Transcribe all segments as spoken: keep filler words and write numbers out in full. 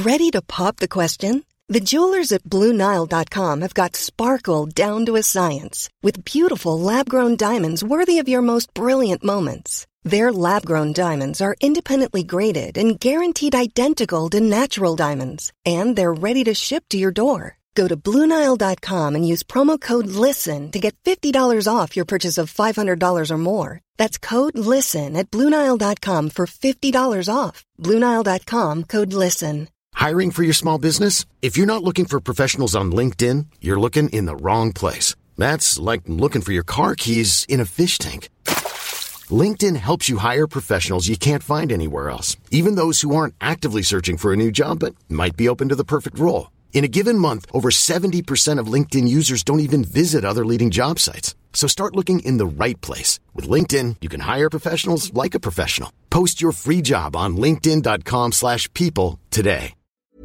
Ready to pop the question? The jewelers at Blue Nile dot com have got sparkle down to a science with beautiful lab-grown diamonds worthy of your most brilliant moments. Their lab-grown diamonds are independently graded and guaranteed identical to natural diamonds, and they're ready to ship to your door. Go to Blue Nile dot com and use promo code LISTEN to get fifty dollars off your purchase of five hundred dollars or more. That's code LISTEN at Blue Nile dot com for fifty dollars off. Blue Nile dot com, code LISTEN. Hiring for your small business? If you're not looking for professionals on LinkedIn, you're looking in the wrong place. That's like looking for your car keys in a fish tank. LinkedIn helps you hire professionals you can't find anywhere else, even those who aren't actively searching for a new job but might be open to the perfect role. In a given month, over seventy percent of LinkedIn users don't even visit other leading job sites. So start looking in the right place. With LinkedIn, you can hire professionals like a professional. Post your free job on linkedin dot com slash people today.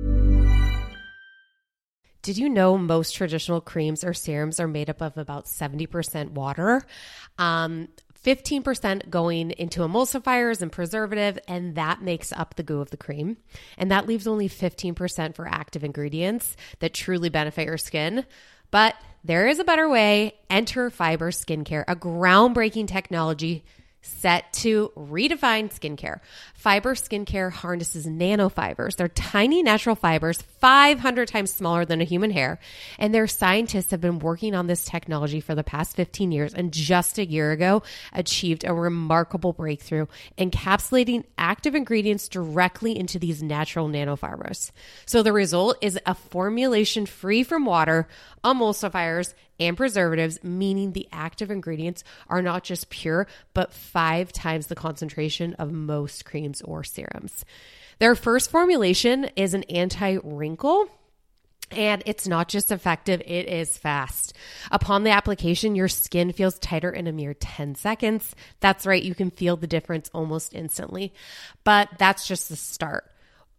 Did you know most traditional creams or serums are made up of about seventy percent water? Um, fifteen percent going into emulsifiers and preservative, and that makes up the goo of the cream. And that leaves only fifteen percent for active ingredients that truly benefit your skin. But there is a better way. Enter Fiber Skincare, a groundbreaking technology set to redefine skincare. Fiber Skincare harnesses nanofibers. They're tiny natural fibers, five hundred times smaller than a human hair. And their scientists have been working on this technology for the past fifteen years, and just a year ago achieved a remarkable breakthrough, encapsulating active ingredients directly into these natural nanofibers. So the result is a formulation free from water, emulsifiers, and preservatives, meaning the active ingredients are not just pure, but five times the concentration of most creams or serums. Their first formulation is an anti-wrinkle, and it's not just effective, it is fast. Upon the application, your skin feels tighter in a mere ten seconds. That's right, you can feel the difference almost instantly. But that's just the start.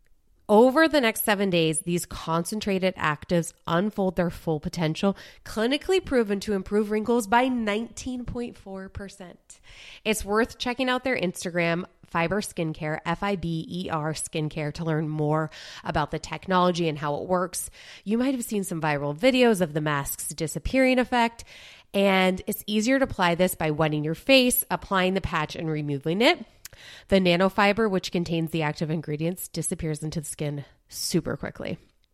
Over the next seven days, these concentrated actives unfold their full potential, clinically proven to improve wrinkles by nineteen point four percent. It's worth checking out their Instagram, Fiber Skincare, F I B E R Skincare, to learn more about the technology and how it works. You might have seen some viral videos of the mask's disappearing effect, and it's easier to apply this by wetting your face, applying the patch, and removing it. The nanofiber, which contains the active ingredients, disappears into the skin super quickly.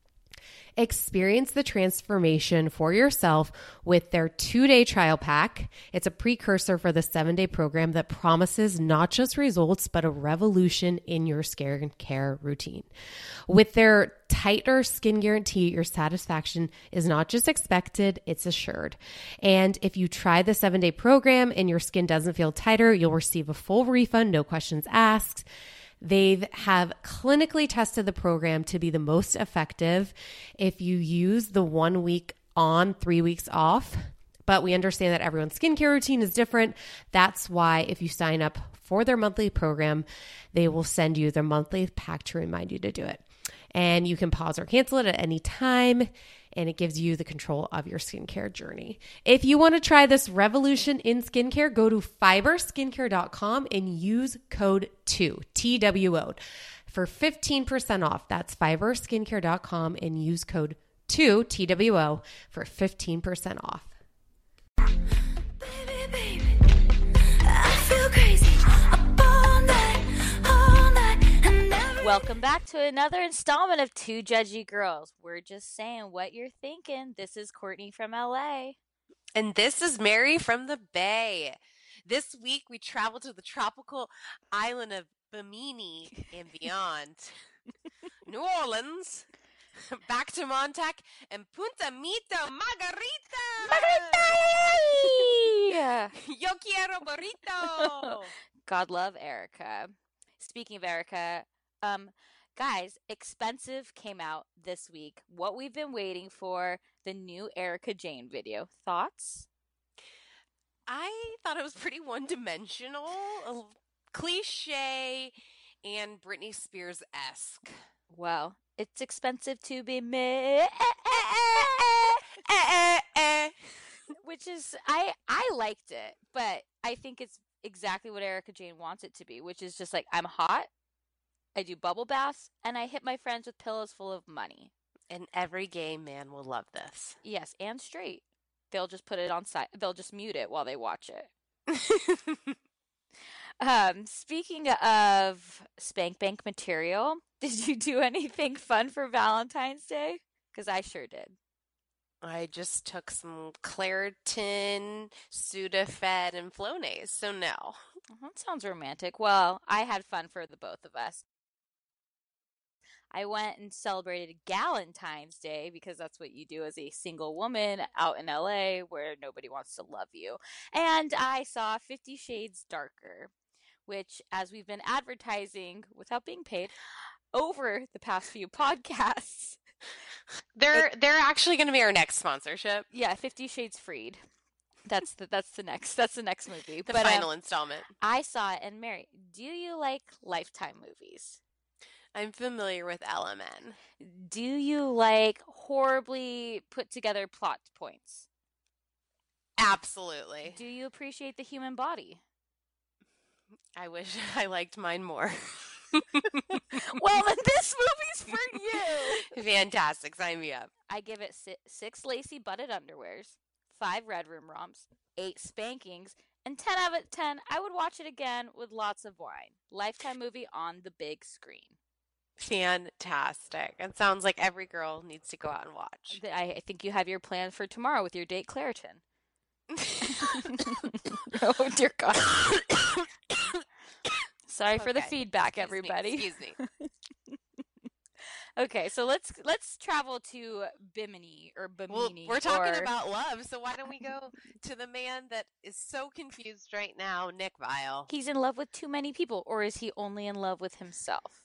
Experience the transformation for yourself with their two-day trial pack. It's a precursor for the seven-day program that promises not just results, but a revolution in your skincare routine. With their tighter skin guarantee, your satisfaction is not just expected, it's assured. And if you try the seven-day program and your skin doesn't feel tighter, you'll receive a full refund, no questions asked. They have clinically tested the program to be the most effective if you use the one week on, three weeks off. But we understand that everyone's skincare routine is different. That's why if you sign up for their monthly program, they will send you their monthly pack to remind you to do it. And you can pause or cancel it at any time, and it gives you the control of your skincare journey. If you want to try this revolution in skincare, go to fiber skincare dot com and use code two, T W O, for fifteen percent off. That's fiber skincare dot com and use code two, T W O, for fifteen percent off. Baby, baby, I feel crazy. Up all night, all night, and every- Welcome back to another installment of Two Judgy Girls. We're just saying what you're thinking. This is Courtney from L A. And this is Mary from the Bay. This week we travel to the tropical island of Bimini and beyond. New Orleans, back to Montauk, and Punta Mita Margarita! Margarita! Yo quiero burrito! God love Erica. Speaking of Erica, um, guys, Expensive came out this week. What we've been waiting for, the new Erica Jane video. Thoughts? I thought it was pretty one-dimensional, a cliche, and Britney Spears-esque. Well, it's expensive to be me. Which is, I I liked it, but I think it's exactly what Erica Jane wants it to be, which is just like, I'm hot, I do bubble baths, and I hit my friends with pillows full of money. And every gay man will love this. Yes, and straight. They'll just put it on side. They'll just mute it while they watch it. Um, speaking of Spank Bank material, did you do anything fun for Valentine's Day? Because I sure did. I just took some Claritin, Sudafed, and Flonase, so no. Well, that sounds romantic. Well, I had fun for the both of us. I went and celebrated Galentine's Day because that's what you do as a single woman out in L A where nobody wants to love you. And I saw Fifty Shades Darker, which, as we've been advertising without being paid over the past few podcasts. They're it, they're actually going to be our next sponsorship. Yeah, Fifty Shades Freed. That's the that's the next that's the next movie. The but, final um, installment. I saw it, and Mary, do you like Lifetime movies? I'm familiar with L M N. Do you like horribly put together plot points? Absolutely. Do you appreciate the human body? I wish I liked mine more. Well, then this movie's for you. Fantastic. Sign me up. I give it si- six lacy butted underwears, five red room romps, eight spankings, and ten out of ten, I would watch it again with lots of wine. Lifetime movie on the big screen. Fantastic. It sounds like every girl needs to go out and watch. I, I think you have your plan for tomorrow with your date Claritin. Oh, dear God. Sorry for okay. the feedback, Excuse everybody. Me. Excuse me. Okay, so let's let's travel to Bimini or Bimini. Well, we're talking or... about love, so why don't we go to the man that is so confused right now, Nick Viall? He's in love with too many people, or is he only in love with himself?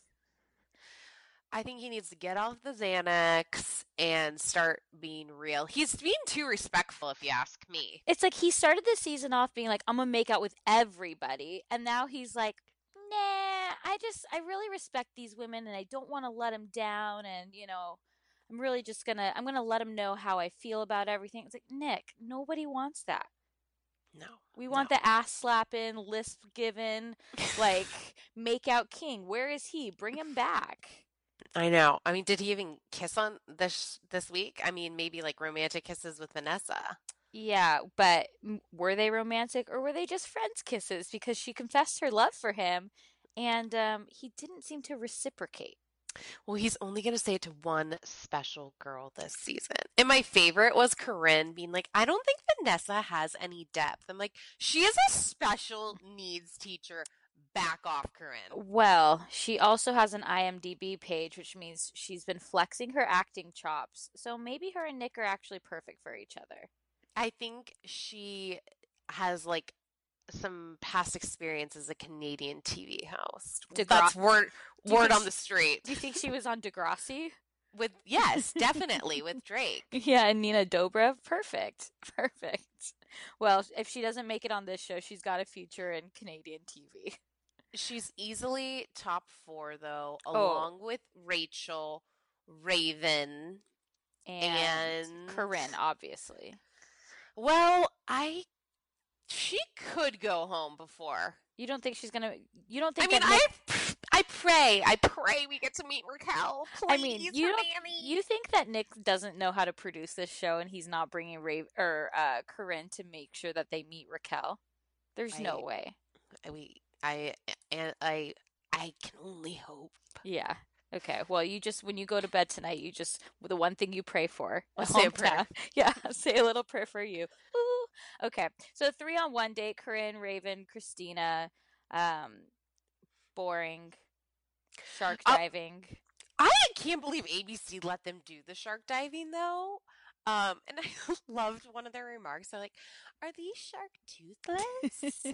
I think he needs to get off the Xanax and start being real. He's being too respectful, if you ask me. It's like he started the season off being like, I'm going to make out with everybody. And now he's like, nah, I just, I really respect these women and I don't want to let them down. And, you know, I'm really just going to, I'm going to let them know how I feel about everything. It's like, Nick, nobody wants that. No. We want no. the ass slapping, lisp giving, like, make out king. Where is he? Bring him back. I know. I mean, did he even kiss on this this week? I mean, maybe like romantic kisses with Vanessa. Yeah, but were they romantic or were they just friends kisses? Because she confessed her love for him, and um, he didn't seem to reciprocate. Well, he's only going to say it to one special girl this season. And my favorite was Corinne being like, I don't think Vanessa has any depth. I'm like, she is a special needs teacher. Back off, Corinne. Well, she also has an I M D B page, which means she's been flexing her acting chops. So maybe her and Nick are actually perfect for each other. I think she has like some past experience as a Canadian T V host. Degra- That's word word on she, the street. Do you think she was on Degrassi? With yes, definitely with Drake. Yeah, and Nina Dobrev. Perfect. Perfect. Well, if she doesn't make it on this show, she's got a future in Canadian T V. She's easily top four, though, along oh. with Rachel, Raven, and, and Corinne, obviously. Well, I she could go home before. You don't think she's gonna? You don't think? I mean, that Nick... I I pray, I pray we get to meet Raquel. Please, I mean, you don't, Manny. You think that Nick doesn't know how to produce this show, and he's not bringing Ray or uh, Corinne to make sure that they meet Raquel? There's I, no way. We. I and I I can only hope. Yeah. Okay. Well, you just when you go to bed tonight, you just the one thing you pray for. I'll say a prayer. Yeah, say a little prayer for you. Ooh. Okay. So three on one date: Corinne, Raven, Christina. Um, boring. Shark diving. Uh, I can't believe A B C let them do the shark diving though. Um, and I loved one of their remarks. They're like, "Are these shark toothless?"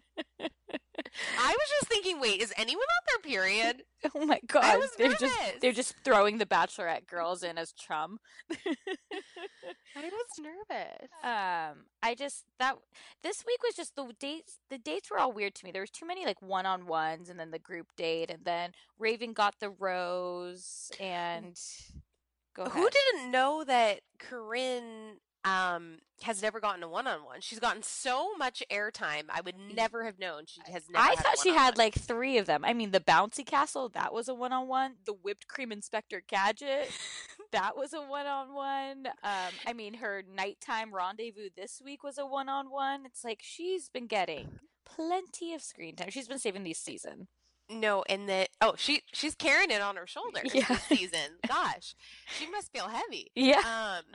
I was just thinking, wait, is anyone on their period? Oh my god, I was they're nervous. just they're just throwing the Bachelorette girls in as chum. I was nervous. Um, I just that this week was just the dates. The dates were all weird to me. There was too many like one on ones, and then the group date, and then Raven got the rose. And go ahead. Who didn't know that Corinne um, has never gotten a one-on-one. She's gotten so much airtime. I would never have known she has never I had a thought she had one-on-one. like three of them. I mean, the bouncy castle, that was a one-on-one. The whipped cream Inspector Gadget, that was a one-on-one. Um, I mean, her nighttime rendezvous this week was a one-on-one. It's like she's been getting plenty of screen time. She's been saving these season. No, and that oh, she she's carrying it on her shoulders Yeah. this season. Gosh, she must feel heavy. Yeah. Um,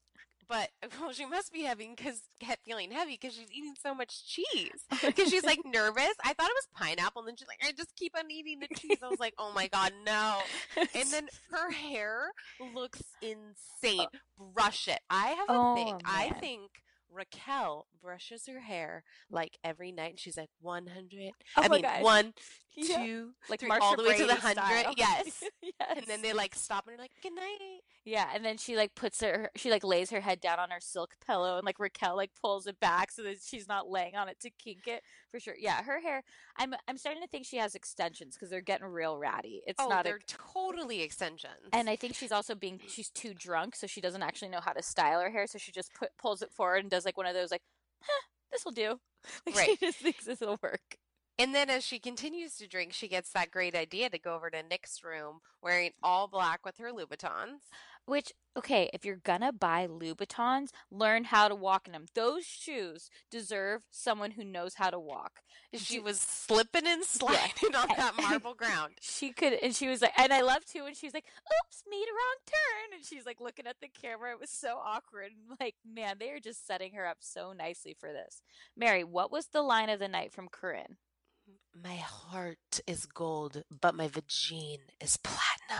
but well, she must be having because kept feeling heavy because she's eating so much cheese. Because she's like nervous. I thought it was pineapple, and then she's like, I just keep on eating the cheese. I was like, oh my god, no. And then her hair looks insane. Brush it. I have a Oh, thing. I man. think Raquel brushes her hair like every night, and she's like one hundred. Oh I my mean, God. one, Yeah. two, Like three, Marsha all the way to the Brady hundred. style. Yes. Yes. And then they like stop and they're like, good night. Yeah, and then she like puts her she like lays her head down on her silk pillow, and like Raquel like pulls it back so that she's not laying on it to kink it for sure. Yeah, her hair. I'm I'm starting to think she has extensions because they're getting real ratty. It's Oh, not they're a, totally extensions. and I think she's also being she's too drunk, so she doesn't actually know how to style her hair, so she just put pulls it forward and does like one of those like, huh, this will do. Like, Right. She just thinks this will work. And then as she continues to drink, she gets that great idea to go over to Nick's room wearing all black with her Louboutins. Which, okay, if you're gonna buy Louboutins, learn how to walk in them. Those shoes deserve someone who knows how to walk. She was slipping and sliding on that marble ground. She could, and she was like, and I love too, and she's like, oops, made a wrong turn. And she's like looking at the camera. It was so awkward. And like, man, they are just setting her up so nicely for this. Mary, what was the line of the night from Corinne? My heart is gold, but my vagine is platinum.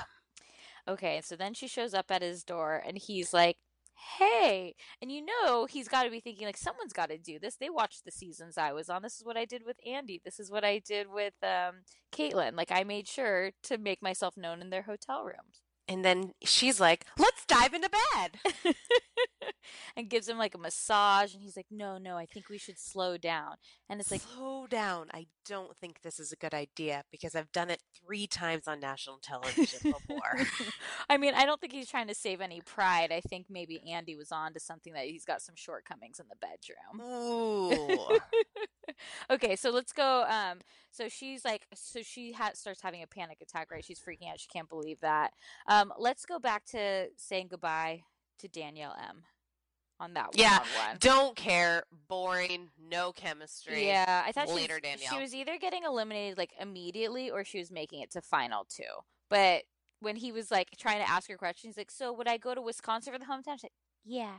Okay, so then she shows up at his door, and he's like, hey. And you know, he's got to be thinking, like, someone's got to do this. They watched the seasons I was on. This is what I did with Andy. This is what I did with um, Caitlin. Like, I made sure to make myself known in their hotel rooms. And then she's like, let's dive into bed. And gives him like a massage, and he's like, no, no, I think we should slow down. And it's like, Slow down. I don't think this is a good idea because I've done it three times on national television before. I mean, I don't think he's trying to save any pride. I think maybe Andy was on to something, that he's got some shortcomings in the bedroom. Ooh. Okay, so let's go. Um, so she's like, so she ha- starts having a panic attack, right? She's freaking out. She can't believe that. Um, let's go back to saying goodbye to Danielle M. on that Yeah, one-on-one. don't care. Boring. No chemistry. Yeah, I thought she Later, was, Danielle. she was either getting eliminated like immediately, or she was making it to final two. But when he was like trying to ask her questions, he's like, so would I go to Wisconsin for the hometown? She's like, yeah.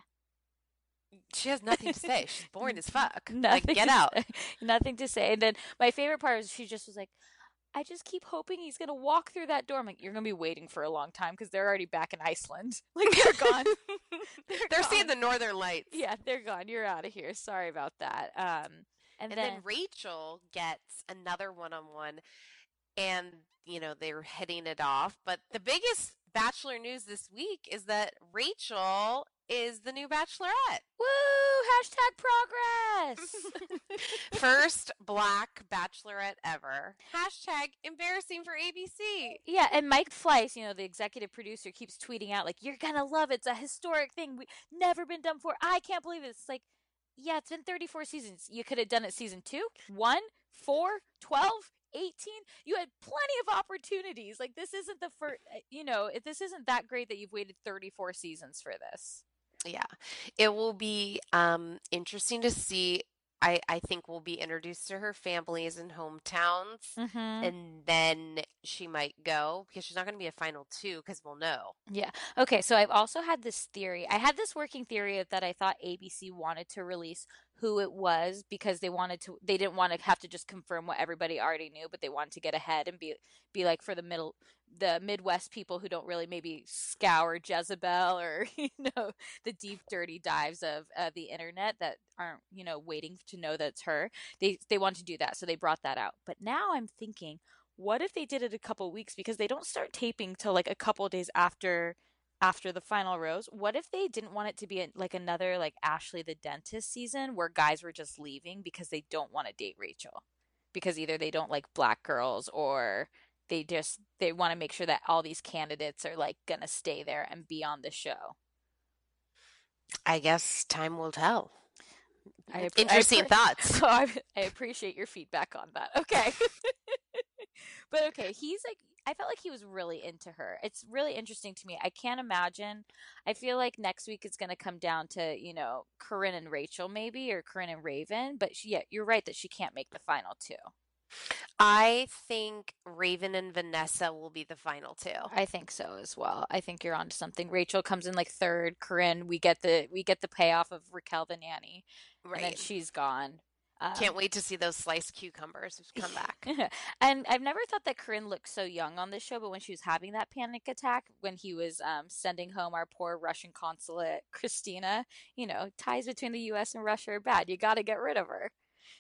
She has nothing to say. She's boring as fuck. Nothing Like, get to out. say. Nothing to say. And then my favorite part is she just was like, I just keep hoping he's going to walk through that door. I'm like, you're going to be waiting for a long time because they're already back in Iceland. Like, they're gone. They're, They're gone. seeing the northern lights. Yeah, they're gone. You're out of here. Sorry about that. Um, and, And then, then Rachel gets another one-on-one, and, you know, they're hitting it off. But the biggest Bachelor news this week is that Rachel is the new Bachelorette. woo, hashtag progress. First black Bachelorette ever. Hashtag embarrassing for A B C. Yeah, and Mike Fleiss, you know, the executive producer, keeps tweeting out, like, you're gonna love it. It's a historic thing. We never been done before. I can't believe it. It's like, yeah, it's been thirty-four seasons. You could have done it season two, one, four, twelve, eighteen. You had plenty of opportunities. Like, this isn't the first, you know, if this isn't that great that you've waited thirty-four seasons for this. Yeah. It will be um, interesting to see. I, I think we'll be introduced to her families and hometowns, Mm-hmm. and then she might go because she's not going to be a final two because we'll know. Yeah. Okay. So I've also had this theory. I had this working theory that I thought A B C wanted to release who it was because they wanted to. They didn't want to have to just confirm what everybody already knew, but they wanted to get ahead and be be like for the middle, the Midwest people who don't really maybe scour Jezebel or you know the deep dirty dives of uh, the internet that aren't you know waiting to know that it's her. They they want to do that, so they brought that out. But now I'm thinking, what if they did it a couple weeks because they don't start taping till like a couple days after after the final rose? What if they didn't want it to be a, like another like Ashley the dentist season where guys were just leaving because they don't want to date Rachel because either they don't like black girls or they just they want to make sure that all these candidates are like gonna stay there and be on the show. I guess time will tell. I appre- Interesting I appre- thoughts. So I, I appreciate your feedback on that. Okay. But okay, he's like, I felt like he was really into her. It's really interesting to me. I can't imagine. I feel like next week it's going to come down to, you know, Corinne and Rachel maybe, or Corinne and Raven. But she, yeah, you're right that she can't make the final two. I think Raven and Vanessa will be the final two. I think so as well. I think you're onto something. Rachel comes in like third. Corinne, we get the we get the payoff of Raquel the nanny, and then Right. she's gone. Um, Can't wait to see those sliced cucumbers come back. And I've never thought that Corinne looked so young on this show, but when she was having that panic attack, when he was um, sending home our poor Russian consulate, Christina, you know, ties between the U S and Russia are bad. You got to get rid of her.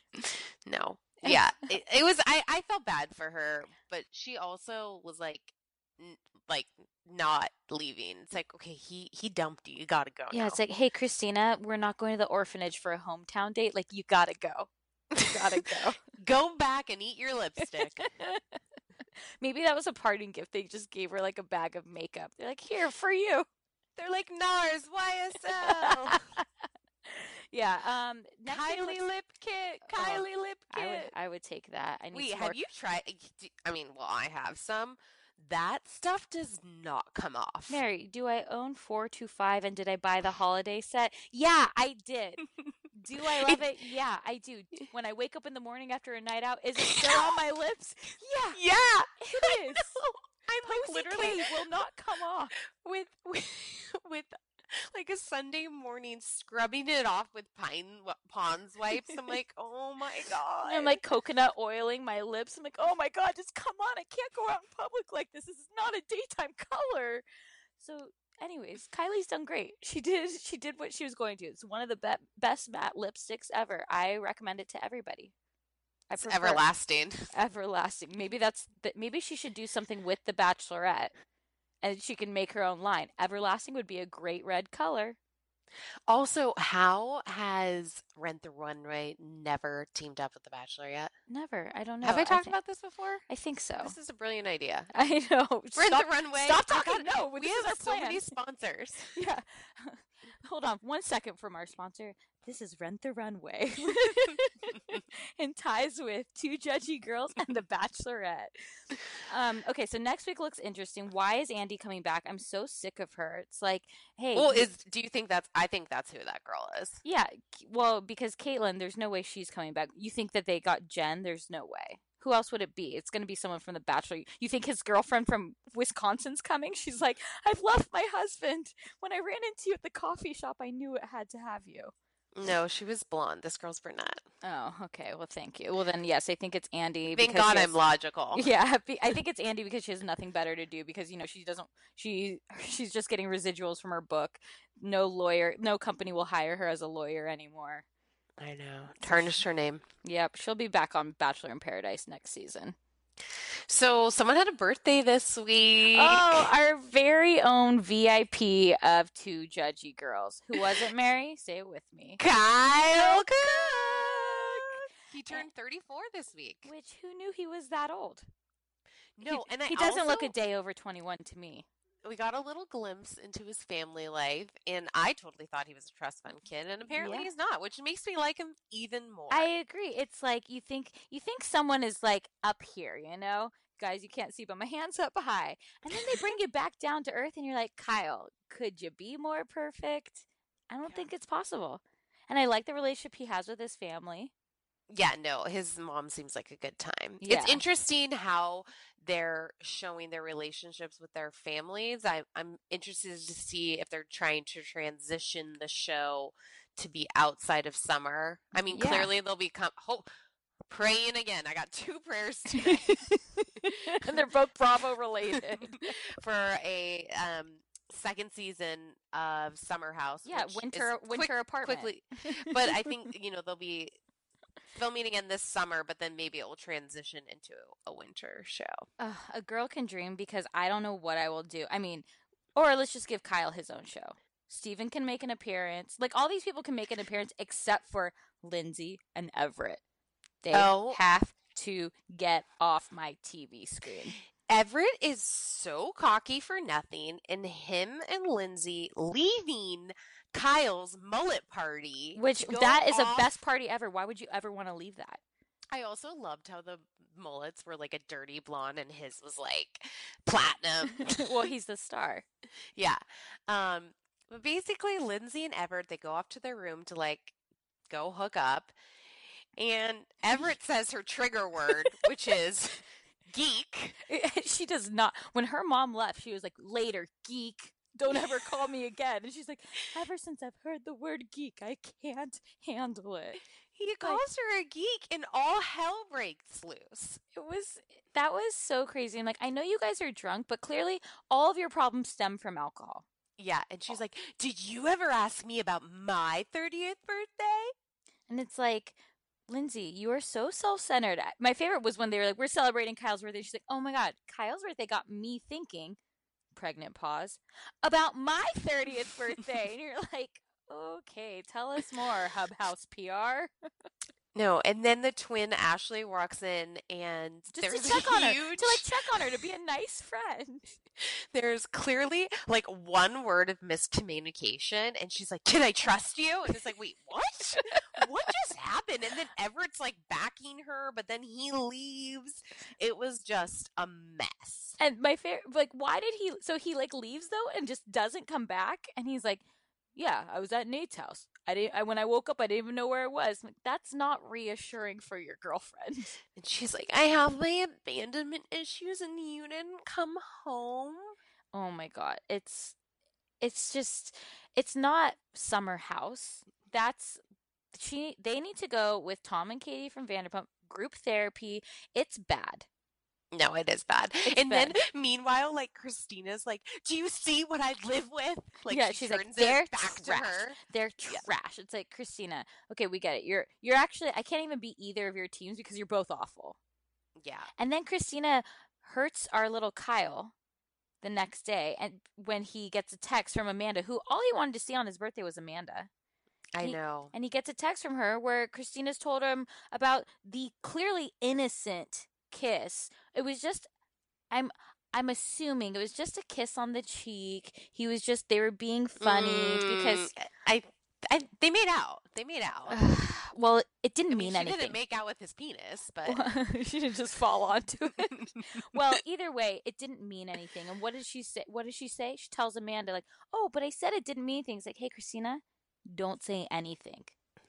No. Yeah. It, it was, I, I felt bad for her, but she also was like, n- like not leaving. It's like, okay, he, he dumped you. You got to go Yeah, now. it's like, hey, Christina, we're not going to the orphanage for a hometown date. Like, you got to go. You got to go. Go back and eat your lipstick. Maybe that was a parting gift. They just gave her like a bag of makeup. They're like, here for you. They're like, NARS, Y S L. Yeah. Um. Next week Kylie looks- lip kit. Oh, Kylie lip kit. I would. I would take that. I need. Wait, some have more- you tried? I mean, well, I have some. That stuff does not come off. Mary, do I own four two five and did I buy the holiday set? Yeah, I did. Do I love it? Yeah, I do. When I wake up in the morning after a night out, is it still on my lips? Yeah, Yeah, it is. I'm like Posy literally K will not come off. with with with like a Sunday morning scrubbing it off with pine Pond's wipes. I'm like, oh my god. I'm like coconut oiling my lips. I'm like, oh my god, just come on. I can't go out in public like this. This is not a daytime color. So, anyways, Kylie's done great. She did. She did what she was going to. It's one of the be- best matte lipsticks ever. I recommend it to everybody. I It's prefer- everlasting. Everlasting. Maybe that's that. Maybe she should do something with the Bachelorette, and she can make her own line. Everlasting would be a great red color. Also, how has Rent the Runway never teamed up with The Bachelor yet? Never. I don't know. Have I talked thi- about this before? I think so. This is a brilliant idea. I know. Rent Stop, the Runway. Stop I talking. got- No, we this is have our so plan. many sponsors. Yeah. Hold on one second from our sponsor. This is Rent the Runway. In ties with Two Judgy Girls and The Bachelorette. Um, okay, so next week looks interesting. Why is Andy coming back? I'm so sick of her. It's like, hey. Well, is do you think that's? I think that's who that girl is. Yeah, K- well, because Caitlyn, there's no way she's coming back. You think that they got Jen? There's no way. Who else would it be? It's going to be someone from The Bachelor. You think his girlfriend from Wisconsin's coming? She's like, I've left my husband. When I ran into you at the coffee shop, I knew it had to have you. No, she was blonde. This girl's brunette. Oh, okay. Well, thank you. Well, then, yes, I think it's Andy. Thank because God she I'm has- logical. Yeah, be- I think it's Andy because she has nothing better to do because, you know, she doesn't, she, she's just getting residuals from her book. No lawyer, no company will hire her as a lawyer anymore. I know. Tarnished her name. Yep, she'll be back on Bachelor in Paradise next season. So someone had a birthday this week. Oh, our very own V I P of Two Judgy Girls. Who was it, Mary? Say it with me. Kyle Cook. He turned thirty-four this week. Which, who knew he was that old? No, he, and I he doesn't look a also- day over twenty-one to me. We got a little glimpse into his family life, and I totally thought he was a trust fund kid, and apparently Yeah. he's not, which makes me like him even more. I agree. It's like you think you think someone is like up here, you know? Guys, you can't see, but my hand's up high. And then they bring you back down to earth and you're like, Kyle, could you be more perfect? I don't Yeah. think it's possible. And I like the relationship he has with his family. Yeah, no, his mom seems like a good time. Yeah. It's interesting how they're showing their relationships with their families. I, I'm interested to see if they're trying to transition the show to be outside of summer. I mean, Yeah. clearly they'll be com- ho- praying again. I got two prayers today And they're both Bravo related. for a um, second season of Summer House. Yeah, which winter is winter quick- apartment. quickly. But I think, you know, they'll be filming again this summer, but then maybe it will transition into a winter show. Ugh, a girl can dream because I don't know what I will do. I mean, or let's just give Kyle his own show. Steven can make an appearance. Like all these people can make an appearance except for Lindsay and Everett. They Oh. have to get off my T V screen. Everett is so cocky for nothing, and him and Lindsay leaving Kyle's mullet party. Which, to go that is off. the best party ever. Why would you ever want to leave that? I also loved how the mullets were like a dirty blonde and his was like platinum. Well, he's the star. Yeah. Um, but basically, Lindsay and Everett, they go off to their room to like go hook up. And Everett says her trigger word, which is geek. She does not. When her mom left, she was like, later, geek. Don't ever call me again. And she's like, ever since I've heard the word geek, I can't handle it. He calls her a geek and all hell breaks loose. It was, that was so crazy. I'm like, I know you guys are drunk, but clearly all of your problems stem from alcohol. Yeah. And she's like, did you ever ask me about my thirtieth birthday? And it's like, Lindsay, you are so self-centered. My favorite was when they were like, we're celebrating Kyle's birthday. She's like, oh my God, Kyle's birthday got me thinking, pregnant pause, about my thirtieth birthday. And you're like, okay, tell us more, Hub House P R. No, and then the twin Ashley walks in and Just there's to check a on her. huge, To like check on her, to be a nice friend. there's clearly like one word of miscommunication and she's like, can I trust you? And it's like, wait, what? What just happened? And then Everett's like backing her, but then he leaves. It was just a mess. And my favorite, like, why did he, so he like leaves though and just doesn't come back? And he's like, yeah, I was at Nate's house. I didn't. I, when I woke up, I didn't even know where it was. I'm like, that's not reassuring for your girlfriend. And she's like, I have my abandonment issues and you didn't come home. Oh my God, it's it's just it's not Summer House. That's she. They need to go with Tom and Katie from Vanderpump group therapy. It's bad. No, it is bad. It's and bad. then, meanwhile, like, Christina's like, do you see what I live with? Like, yeah, she she's turns like, they're it back trash. to her. They're Yeah. trash. It's like, Christina, okay, we get it. You're you're actually, I can't even be either of your teams because you're both awful. Yeah. And then Christina hurts our little Kyle the next day, and when he gets a text from Amanda, who all he wanted to see on his birthday was Amanda. I He- know. And he gets a text from her where Christina's told him about the clearly innocent kiss. It was just, I'm I'm assuming it was just a kiss on the cheek. He was just, they were being funny Mm, because, I, I, they made out. They made out. well, it didn't I mean, mean she anything. didn't make out with his penis, but She didn't just fall onto it. Well, either way, it didn't mean anything. And what did she say? What does she say? She tells Amanda, like, oh, but I said it didn't mean anything. It's like, hey, Christina, don't say anything.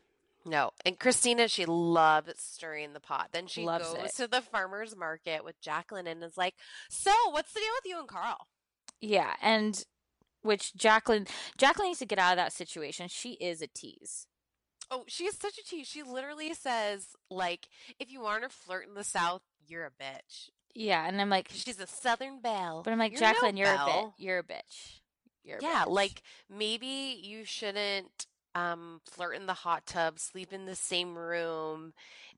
no. And Christina, she loves stirring the pot. Then she Loves goes it. to the farmer's market with Jacqueline and is like, so what's the deal with you and Carl? Yeah, and which Jacqueline Jacqueline needs to get out of that situation. She is a tease. Oh, she is such a tease. She literally says, like, if you want to flirt in the South, you're a bitch. Yeah, and I'm like, She's a Southern belle. but I'm like, You're Jacqueline, no you're a belle. bit, you're a bitch. You're a Yeah, bitch. like maybe you shouldn't um flirt in the hot tub, sleep in the same room,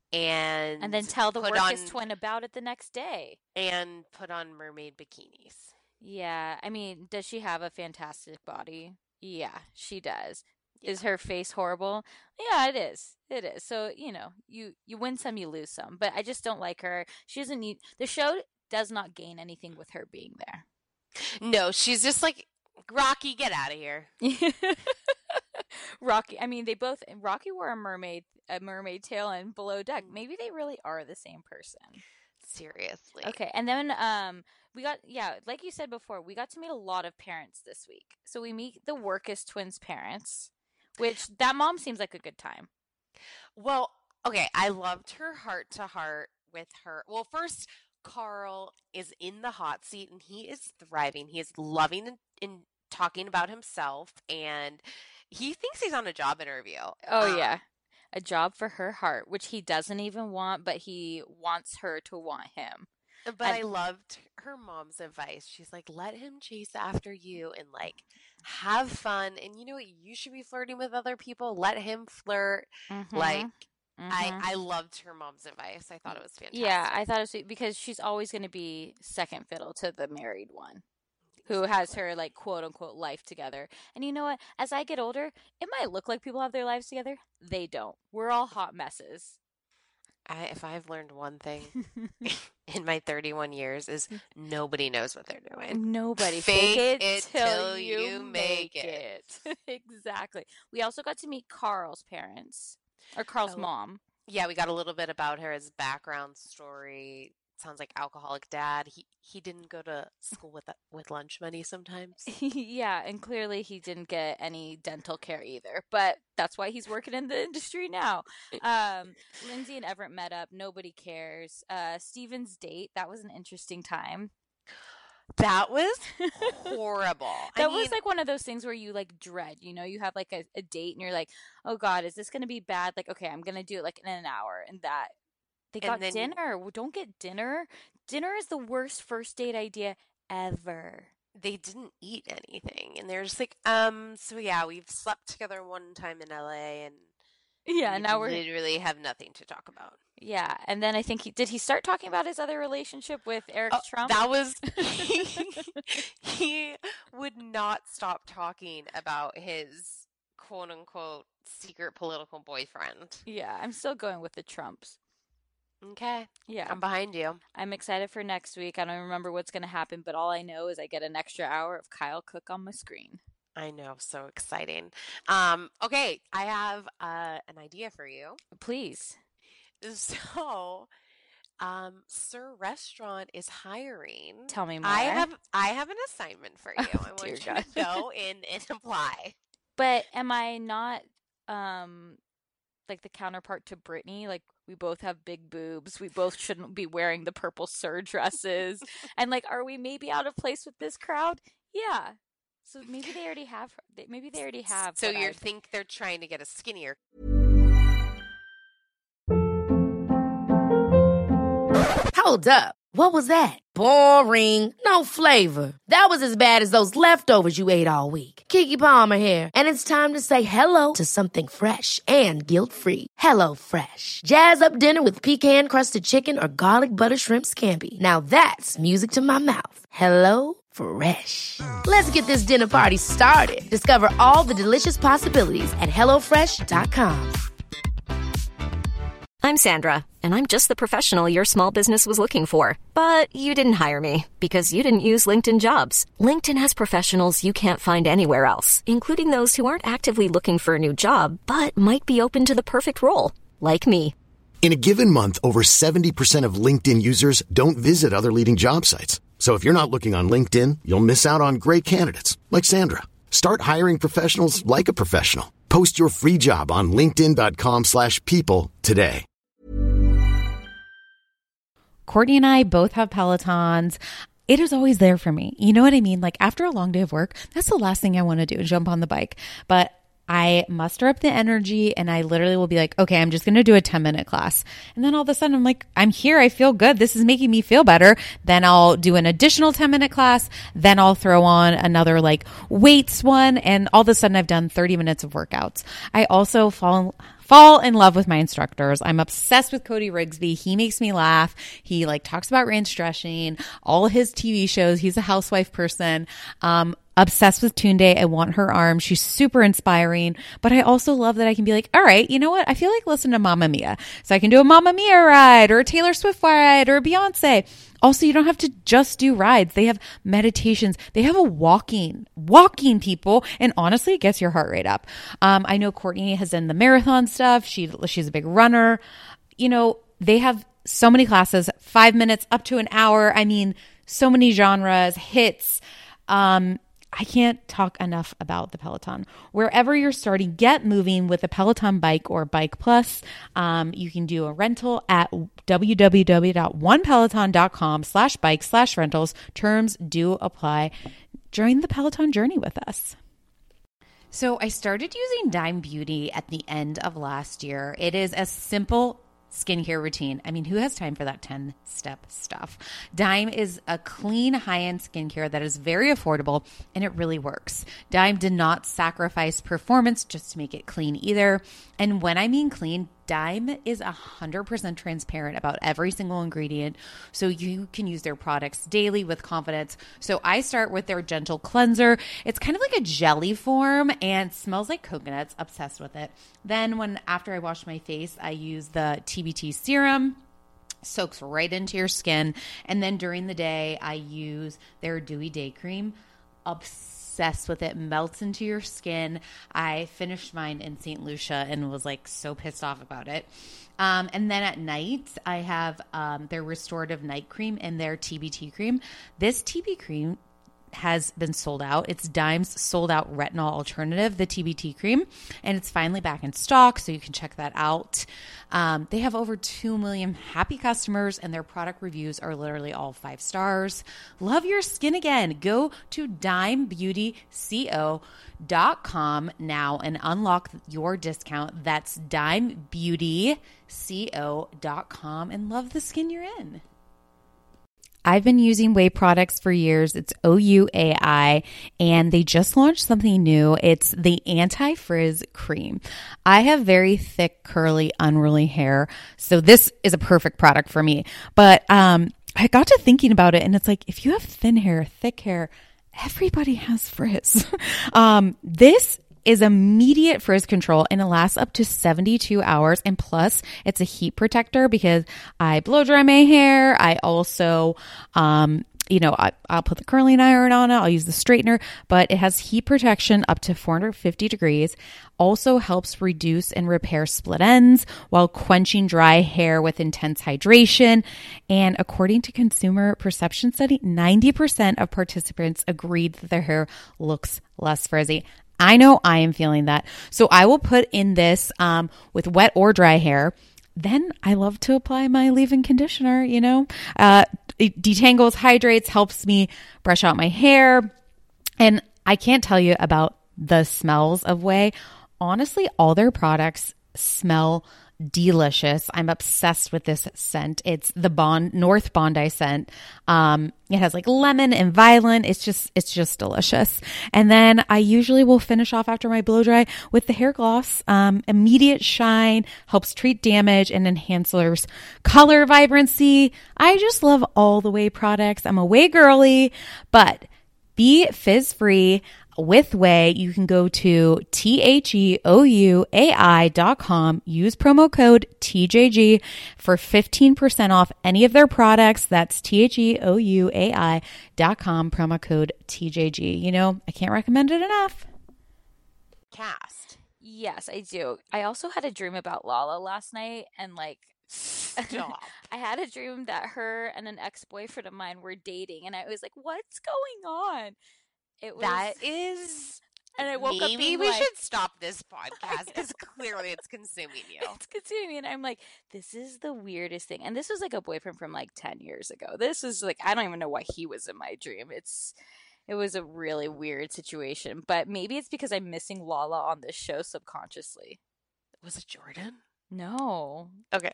and and then tell the put workus on twin about it the next day. and put on mermaid bikinis. Yeah, I mean, does she have a fantastic body? Yeah, she does. Is her face horrible? Yeah, it is. It is. So, you know, you you win some, you lose some. But I just don't like her. She doesn't need, the show does not gain anything with her being there. No, she's just like, Rocky, get out of here. Rocky, I mean, they both, Rocky wore a mermaid, a mermaid tail and below deck. Maybe they really are the same person. Seriously. Okay, and then um, we got, yeah, like you said before, we got to meet a lot of parents this week. So we meet the Workus twins' parents, which that mom seems like a good time. Well, okay, I loved her heart to heart with her. Well, first, Carl is in the hot seat and he is thriving. He is loving and, and talking about himself, and he thinks he's on a job interview. Oh, Um, yeah. A job for her heart, which he doesn't even want, but he wants her to want him. But And- I loved her mom's advice. She's like, let him chase after you and like have fun. And you know what? You should be flirting with other people. Let him flirt. Mhm, Like, mhm. I, I loved her mom's advice. I thought it was fantastic. Yeah, I thought it was sweet because she's always going to be second fiddle to the married one who has her like quote unquote life together. And you know what? As I get older, it might look like people have their lives together. They don't. We're all hot messes. I, if I've learned one thing in my thirty-one years is nobody knows what they're doing. Nobody. Fake Fake it, it till till you you make make it. Exactly. We also got to meet Carl's parents, or Carl's Oh. mom. Yeah, we got a little bit about her, his background story. Sounds like alcoholic dad. He he didn't go to school with with lunch money sometimes. Yeah, and clearly he didn't get any dental care either, but that's why he's working in the industry now. Um, Lindsay and Everett met up. Nobody cares. Uh, Steven's date, that was an interesting time. That was horrible. That I was mean, like one of those things where you like dread, you know, you have like a, a date and you're like, oh God, is this going to be bad? Like, okay, I'm going to do it like in an hour, and that they And got then- dinner. Well, don't get dinner. Dinner is the worst first date idea ever. they didn't eat anything, and they're just like, um. So yeah, we've slept together one time in L A, and Yeah, we now we're literally have nothing to talk about. yeah, and then I think he did he start talking about his other relationship with Eric Oh, Trump? that was he, he would not stop talking about his quote unquote secret political boyfriend. Yeah, I'm still going with the Trumps. Okay, Yeah, I'm behind you. I'm excited for next week. I don't remember what's going to happen, but all I know is I get an extra hour of Kyle Cook on my screen. I know, so exciting. Um, okay, I have uh, an idea for you. Please. So, um, Sir Restaurant is hiring. Tell me more. I have I have an assignment for you. Oh, I want dear you God. to go in and apply. But am I not um like the counterpart to Brittany? Like we both have big boobs. We both shouldn't be wearing the purple Sir dresses. And like, are we maybe out of place with this crowd? Yeah. So maybe they already have. they- Maybe they already have. So what you I- think they're trying to get a skinnier? Hold up. What was that? Boring. No flavor. That was as bad as those leftovers you ate all week. Keke Palmer here. And it's time to say hello to something fresh and guilt-free. Hello Fresh. Jazz up dinner with pecan-crusted chicken or garlic butter shrimp scampi. Now that's music to my mouth. Hello Fresh. Let's get this dinner party started. Discover all the delicious possibilities at hello fresh dot com. I'm Sandra, and I'm just the professional your small business was looking for. But you didn't hire me because you didn't use LinkedIn Jobs. LinkedIn has professionals you can't find anywhere else, including those who aren't actively looking for a new job, but might be open to the perfect role, like me. In a given month, over seventy percent of LinkedIn users don't visit other leading job sites. So if you're not looking on LinkedIn, you'll miss out on great candidates like Sandra. Start hiring professionals like a professional. Post your free job on linkedin dot com slash people today. Courtney and I both have Pelotons. It is always there for me. You know what I mean? Like after a long day of work, that's the last thing I want to do, jump on the bike. But I muster up the energy and I literally will be like, okay, I'm just going to do a ten minute class. And then all of a sudden I'm like, I'm here. I feel good. This is making me feel better. Then I'll do an additional ten minute class. Then I'll throw on another like weights one. And all of a sudden I've done thirty minutes of workouts. I also fall fall in love with my instructors. I'm obsessed with Cody Rigsby. He makes me laugh. He like talks about ranch dressing, all his T V shows. He's a housewife person. Um, obsessed with Tunde. I want her arm. She's super inspiring, but I also love that I can be like, all right, you know what? I feel like listening to Mamma Mia. So I can do a Mamma Mia ride or a Taylor Swift ride or a Beyonce. Also, you don't have to just do rides. They have meditations. They have a walking, walking people. And honestly, it gets your heart rate up. Um, I know Courtney has done the marathon stuff. She, she's a big runner. You know, they have so many classes, five minutes up to an hour. I mean, so many genres, hits. Um, I can't talk enough about the Peloton. Wherever you're starting, get moving with a Peloton bike or Bike Plus. Um, you can do a rental at www.onepeloton.com slash bike slash rentals. Terms do apply. Join the Peloton journey with us. So I started using Dime Beauty at the end of last year. It is a simple skincare routine. I mean, who has time for that ten step stuff? Dime is a clean, high-end skincare that is very affordable and it really works. Dime did not sacrifice performance just to make it clean either. And when I mean clean, Dime is one hundred percent transparent about every single ingredient, so you can use their products daily with confidence. So I start with their Gentle Cleanser. It's kind of like a jelly form and smells like coconuts. Obsessed with it. Then when after I wash my face, I use the T B T serum. Soaks right into your skin. And then during the day, I use their Dewy Day Cream. Obsessed with it. Melts into your skin. I finished mine in Saint Lucia and was like so pissed off about it. Um, and then at night, I have um, their Restorative Night Cream and their T B T Cream. This T B cream has been sold out. It's Dime's sold out retinol alternative, the T B T cream, and it's finally back in stock, so you can check that out. Um, they have over two million happy customers, and their product reviews are literally all five stars. Love your skin again. Go to dime beauty co dot com now and unlock your discount. That's dime beauty co dot com and love the skin you're in. I've been using Ouai products for years. It's O U A I, and they just launched something new. It's the Anti-Frizz Cream. I have very thick, curly, unruly hair, so this is a perfect product for me. But um, I got to thinking about it, and it's like, if you have thin hair, thick hair, everybody has frizz. um, this is immediate frizz control, and it lasts up to seventy-two hours. And plus, it's a heat protector because I blow dry my hair. I also, um, you know, I, I'll put the curling iron on it. I'll use the straightener, but it has heat protection up to four hundred fifty degrees. Also helps reduce and repair split ends while quenching dry hair with intense hydration. And according to Consumer Perception Study, ninety percent of participants agreed that their hair looks less frizzy. I know I am feeling that. So I will put in this um, with wet or dry hair. Then I love to apply my leave-in conditioner, you know. Uh, it detangles, hydrates, helps me brush out my hair. And I can't tell you about the smells of Ouai. Honestly, all their products smell delicious. I'm obsessed with this scent. It's the Bond North Bondi scent. Um, it has like lemon and violet. It's just, it's just delicious. And then I usually will finish off after my blow dry with the hair gloss. Um, immediate shine, helps treat damage and enhances color vibrancy. I just love all the Ouai products. I'm a Ouai girly, but be fizz free. With Ouai, you can go to T H E O U A I dot com, use promo code T J G for fifteen percent off any of their products. That's T H E O U A I dot com, promo code T J G. You know, I can't recommend it enough. Cast. Yes, I do. I also had a dream about Lala last night, and like, Stop. I had a dream that her and an ex-boyfriend of mine were dating, and I was like, what's going on? It was, That is. and I woke up Maybe being we like, should stop this podcast because clearly it's consuming you. it's consuming me, and I'm like, this is the weirdest thing. And this was like a boyfriend from like ten years ago. This is like, I don't even know why he was in my dream. It's, it was a really weird situation, but maybe it's because I'm missing Lala on this show subconsciously. Was it Jordan? No. Okay.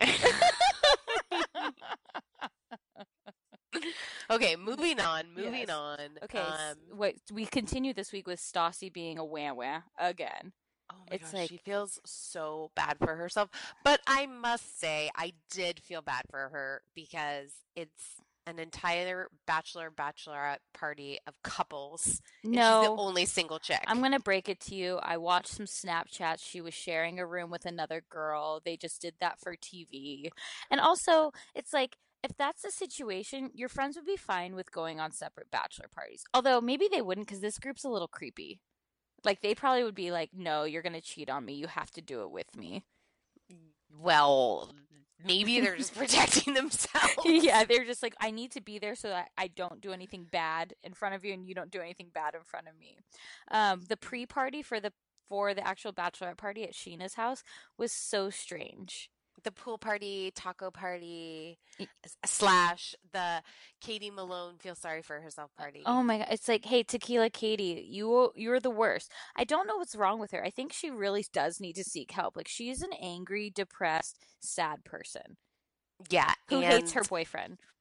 Okay, moving on, moving Yes. on. Okay, Um, s- wait, we continue this week with Stassi being a wah wah again. oh my it's gosh, like- she feels so bad for herself. But I must say, I did feel bad for her because it's an entire bachelor bachelorette party of couples. And she's the No. only single chick. I'm going to break it to you. I watched some Snapchats. She was sharing a room with another girl. They just did that for T V. And also, it's like, if that's the situation, your friends would be fine with going on separate bachelor parties. Although maybe they wouldn't, because this group's a little creepy. Like, they probably would be like, no, you're going to cheat on me. You have to do it with me. Well, maybe they're just protecting themselves. Yeah, they're just like, I need to be there so that I don't do anything bad in front of you and you don't do anything bad in front of me. Um, the pre-party for the for the actual bachelorette party at Sheena's house was so strange. The pool party, taco party, Y- s- slash the Katie Malone feel sorry for herself party. Oh my god, it's like, hey, Tequila Katie, you you're the worst. I don't know what's wrong with her. I think she really does need to seek help. Like, she's an angry, depressed, sad person yeah, who and hates her boyfriend.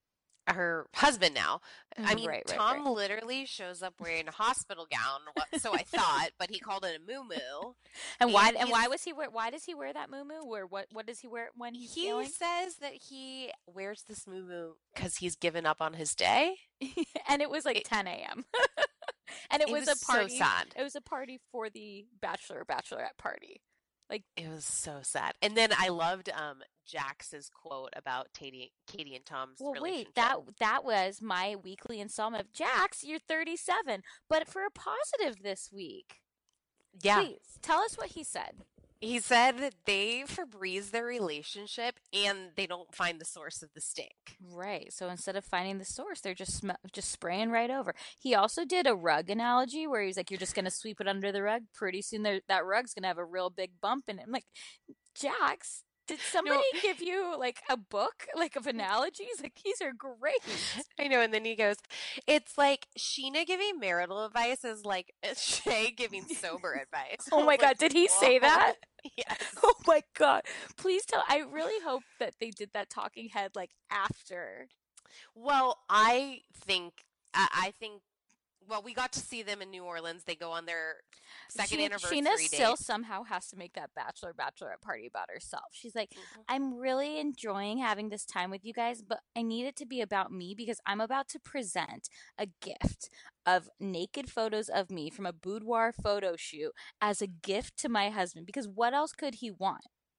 her husband now. I mean, Right, right, Tom right. literally shows up wearing a hospital gown, wha- so I thought, but he called it a muumuu. And why And and why he's- was he wear why does he wear that muumuu? Or what what does he wear when he's He feeling? says that he wears this muumuu because he's given up on his day. And it was like It- ten a.m. And it, It was, was a so party. sad. It was a party for the bachelor or bachelorette party. It was so sad. And then I loved um Jax's quote about Katie, Katie and Tom's Well, relationship. wait, that that was my weekly installment of Jax. You're thirty-seven, but for a positive this week. yeah. Please tell us what he said. He said that they Febreze their relationship and they don't find the source of the stink. Right. So instead of finding the source, they're just sm- just spraying right over. He also did a rug analogy where he's like, "You're just gonna sweep it under the rug. Pretty soon, there, that rug's gonna have a real big bump in it." I'm like, Jax, did somebody give you like a book like of analogies? Like these are great. I know. And then he goes, it's like Sheena giving marital advice is like Shay giving sober advice. Oh I was my like, God, did he say "Whoa." that? Yes. Oh my God. Please tell. I really hope that they did that talking head like after. Well, I think, I, I think, well, we got to see them in New Orleans. They go on their second She- anniversary Sheena date. still somehow has to make that bachelor bachelorette party about herself. She's like, Mhm. I'm really enjoying having this time with you guys, but I need it to be about me because I'm about to present a gift of naked photos of me from a boudoir photo shoot as a gift to my husband because what else could he want?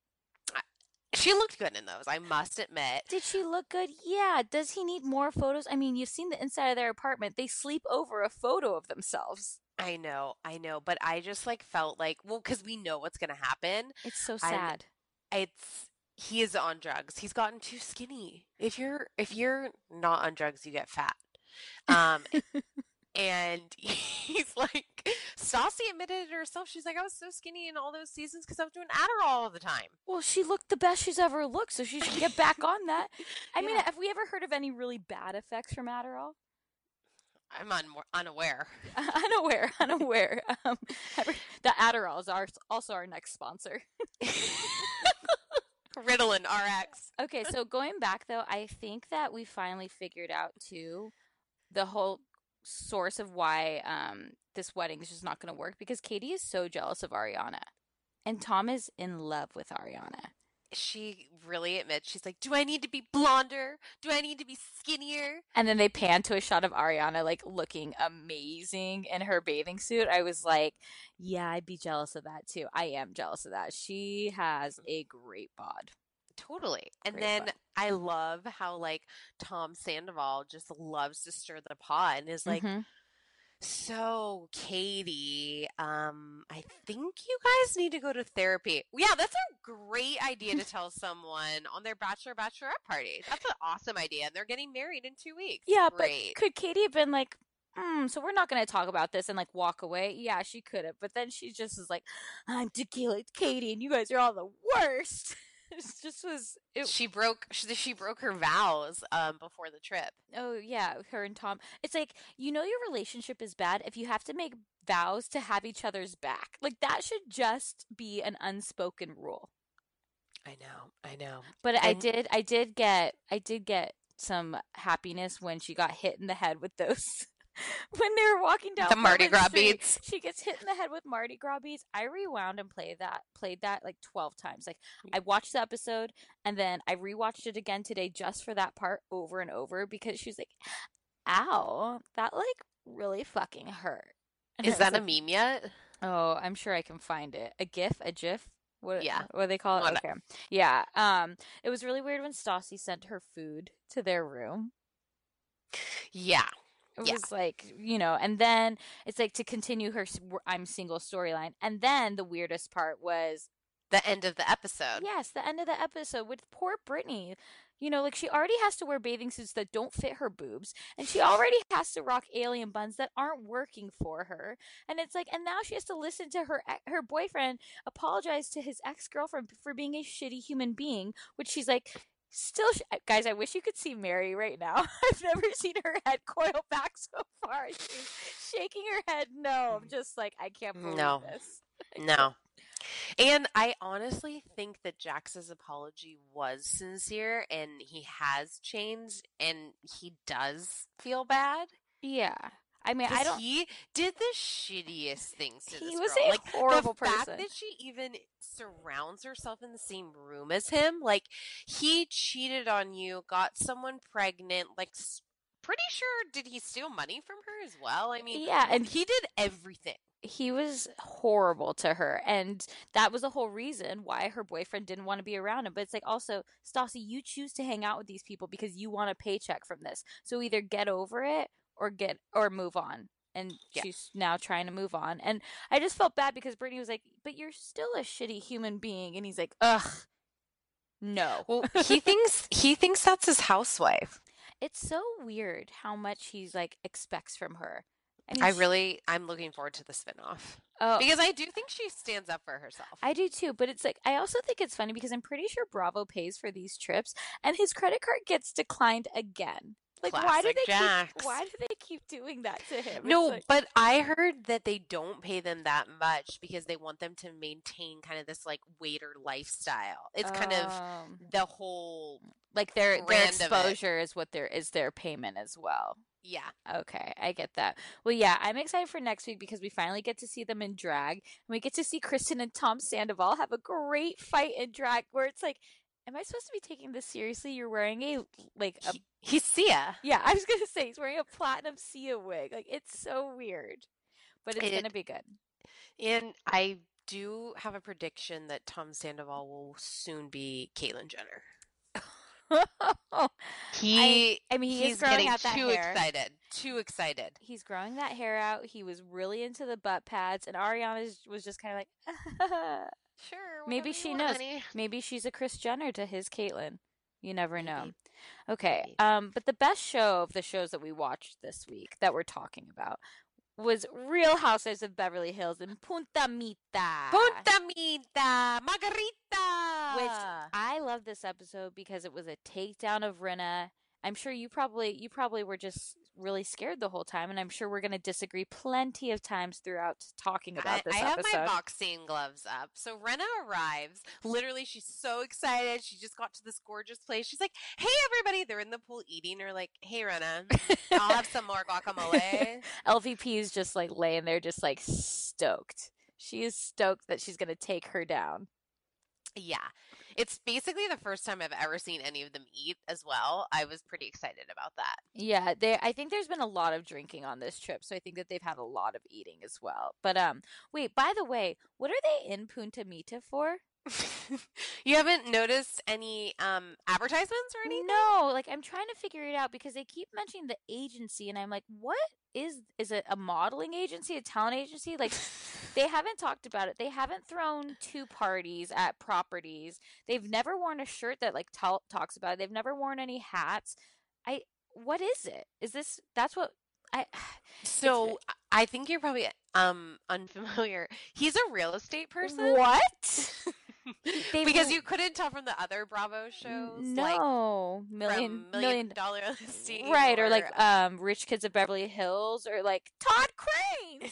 She looked good in those, I must admit. Did she look good? Yeah. Does he need more photos? I mean, you've seen the inside of their apartment. They sleep over a photo of themselves. I know, I know, but I just like felt like, well, because we know what's gonna happen. It's so I'm- sad. It's he is on drugs. He's gotten too skinny. If you're if you're not on drugs, you get fat. Um, and he's like, Stassi admitted it herself. She's like, I was so skinny in all those seasons because I was doing Adderall all the time. Well, she looked the best she's ever looked, so she should get back on that. I mean, Yeah. have we ever heard of any really bad effects from Adderall? I'm un- unaware. unaware, unaware. Um, the Adderall is our, also our next sponsor. Ritalin R X. Okay, so going back though, I think that we finally figured out too the whole source of why um, this wedding is just not going to work because Katie is so jealous of Ariana, and Tom is in love with Ariana. She really admits, she's like, do I need to be blonder? Do I need to be skinnier? And then they pan to a shot of Ariana like looking amazing in her bathing suit. I was like, yeah, I'd be jealous of that too. I am jealous of that. She has a great bod. Totally. And Great then bod. I love how like Tom Sandoval just loves to stir the pot and is like, Mhm. so Katie, um, I think you guys need to go to therapy. Yeah, that's a great idea to tell someone on their bachelor bachelorette party. That's an awesome idea. And they're getting married in two weeks. Yeah, Great. but could Katie have been like, mm, so we're not going to talk about this and like walk away? Yeah, she could have. But then she just is like, I'm Tequila Katie and you guys are all the worst. It just was. It, She broke she, she broke her vows um before the trip. oh, yeah, her and Tom. It's like, you know, your relationship is bad if you have to make vows to have each other's back. Like, that should just be an unspoken rule. I know, I know. But I And- did, I did get, I did get some happiness when she got hit in the head with those. When they were walking down The Mardi Portland Gras Street, beads. she gets hit in the head with Mardi Gras beads. I rewound and played that, played that like twelve times. Like I watched the episode and then I rewatched it again today just for that part over and over because she's like, "Ow, that like really fucking hurt." And Is I was that a like, meme yet? Oh, I'm sure I can find it. A GIF, a GIF. What, Yeah. what do they call it? What- Okay. Yeah. Um, it was really weird when Stassi sent her food to their room. Yeah. It Yeah. was like, you know, and then it's like to continue her s- I'm single storyline. And then the weirdest part was, The end of the episode. yes, the end of the episode with poor Brittany. You know, like she already has to wear bathing suits that don't fit her boobs, and she already has to rock alien buns that aren't working for her. And it's like, and now she has to listen to her e- her boyfriend apologize to his ex girlfriend for being a shitty human being, which she's like. Still, sh- guys, I wish you could see Mary right now. I've never seen her head coil back so far. She's shaking her head. No, I'm just like, I can't believe No. this. No. And I honestly think that Jax's apology was sincere and he has changed and he does feel bad. Yeah. I mean, I Because don't. he did the shittiest things to He this was girl. a like, horrible the fact person. that she even surrounds herself in the same room as him, like, he cheated on you, got someone pregnant, like, s- pretty sure, did he steal money from her as well? I mean, Yeah, and he did everything. he was horrible to her, and that was the whole reason why her boyfriend didn't want to be around him. But it's like, also, Stassi, you choose to hang out with these people because you want a paycheck from this. So either get over it or get or move on. And Yeah. she's now trying to move on. And I just felt bad because Brittany was like, "But you're still a shitty human being," and he's like, "Ugh, no." Well, he thinks he thinks that's his housewife. It's so weird how much he's like expects from her. I mean, I she- really, I'm looking forward to the spinoff. oh, Because I do think she stands up for herself. I do too, but it's like I also think it's funny because I'm pretty sure Bravo pays for these trips, and his credit card gets declined again. Like, why do Classic they Jax. keep? Why do they keep doing that to him? It's No, like- but I heard that they don't pay them that much because they want them to maintain kind of this like waiter lifestyle. It's kind of Um, the whole like their their brand of it. exposure is what their is their payment as well. yeah. Okay, I get that. Well, yeah, I'm excited for next week because we finally get to see them in drag, and we get to see Kristen and Tom Sandoval have a great fight in drag. Where it's like, am I supposed to be taking this seriously? You're wearing a like a He, he's Sia. yeah. I was gonna say he's wearing a platinum Sia wig. Like, it's so weird, but it's It- gonna be good. And I do have a prediction that Tom Sandoval will soon be Caitlyn Jenner. He, I mean, he is he's growing getting out that too hair. excited. Too excited. He's growing that hair out. He was really into the butt pads, and Ariana was just kind of like, Sure. maybe whatever she you want, knows. honey. Maybe she's a Kris Jenner to his Caitlyn. You never know. Maybe. Okay. Maybe. Um, but the best show of the shows that we watched this week that we're talking about was Real Housewives of Beverly Hills and Punta Mita. Punta Mita, Margarita. Which I love this episode because it was a takedown of Rinna. I'm sure you probably you probably were just really scared the whole time, and I'm sure we're going to disagree plenty of times throughout talking about I, this I have episode. my boxing gloves up. So Renna arrives. Literally, she's so excited. She just got to this gorgeous place. She's like, "Hey, everybody!" They're in the pool eating. They're like, "Hey, Renna, I'll have some more guacamole." L V P is just like laying there, just like stoked. She is stoked that she's going to take her down. Yeah, it's basically the first time I've ever seen any of them eat as well. I was pretty excited about that. Yeah, they. I think there's been a lot of drinking on this trip, so I think that they've had a lot of eating as well. But um, wait. By the way, what are they in Punta Mita for? You haven't noticed any um advertisements or anything? No, like I'm trying to figure it out because they keep mentioning the agency, and I'm like, what is is it a modeling agency, a talent agency? Like, they haven't talked about it. They haven't thrown two parties at properties. They've never worn a shirt that like ta- talks about it. They've never worn any hats. I what is it? Is this that's what I So I think you're probably um unfamiliar. He's a real estate person. what? They've- Because you couldn't tell from the other Bravo shows, like no million from million Million Dollar Listing, right or like um Rich Kids of Beverly Hills or like Todd Cranes.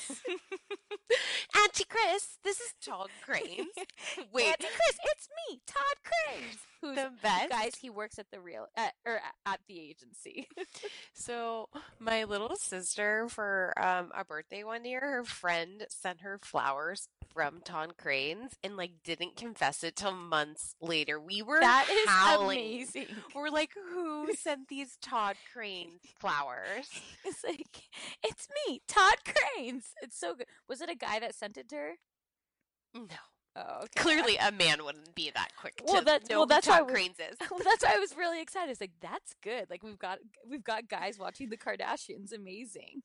Auntie Chris, this is Todd Cranes. Wait, Auntie Chris, it's me, Todd Cranes. Who's the best. guys? He works at the real at, or at the agency. So my little sister, for um a birthday one year, her friend sent her flowers from Todd Cranes and like didn't confess it till months later. We were That is howling. amazing. We're like, who sent these Todd Cranes flowers? It's like it's me, Todd Cranes. It's so good. Was it a guy that sent it to her? No. Oh, okay. Clearly, a man wouldn't be that quick to Well, that's- know well, that's who why Todd we- Cranes is. Well, that's why I was really excited. It's like that's good. Like we've got we've got guys watching the Kardashians. Amazing.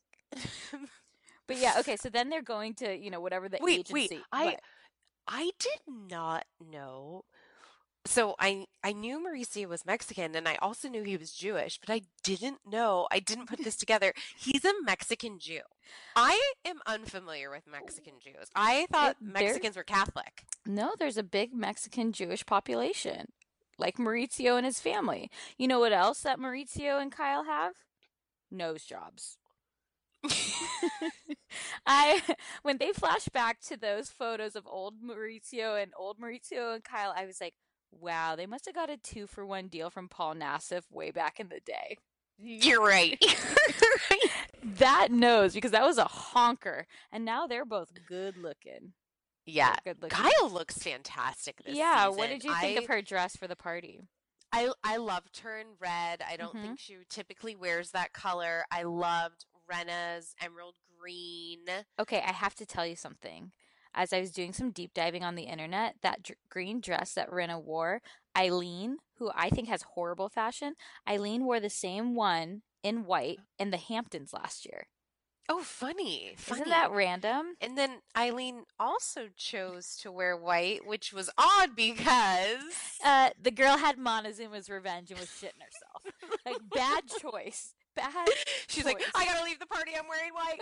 But yeah, okay. So then they're going to you know whatever the Wait, agency. wait. I What? I did not know. So I I knew Mauricio was Mexican, and I also knew he was Jewish, but I didn't know. I didn't put this together. He's a Mexican Jew. I am unfamiliar with Mexican Jews. I thought It- they're- Mexicans were Catholic. No, there's a big Mexican Jewish population, like Maurizio and his family. You know what else that Maurizio and Kyle have? Nose jobs. I when they flash back to those photos of old Maurizio and old Maurizio and Kyle, I was like, wow, they must have got a two for one deal from Paul Nassif way back in the day. You're right. Right. That nose, because that was a honker, and now they're both good looking. Yeah. They're good looking. Kyle looks fantastic this Yeah, season. what did you think I, of her dress for the party? I I loved her in red. I don't Mhm. think she typically wears that color. I loved Rena's emerald green. Okay, I have to tell you something. As I was doing some deep diving on the internet, that dr- green dress that Rinna wore, Eileen, who I think has horrible fashion, Eileen wore the same one in white in the Hamptons last year. Oh, funny. funny. Isn't that random? And then Eileen also chose to wear white, which was odd because Uh, the girl had Montezuma's revenge and was shitting herself. Like, bad choice. Bad she's like, choice. I gotta leave the party, I'm wearing white.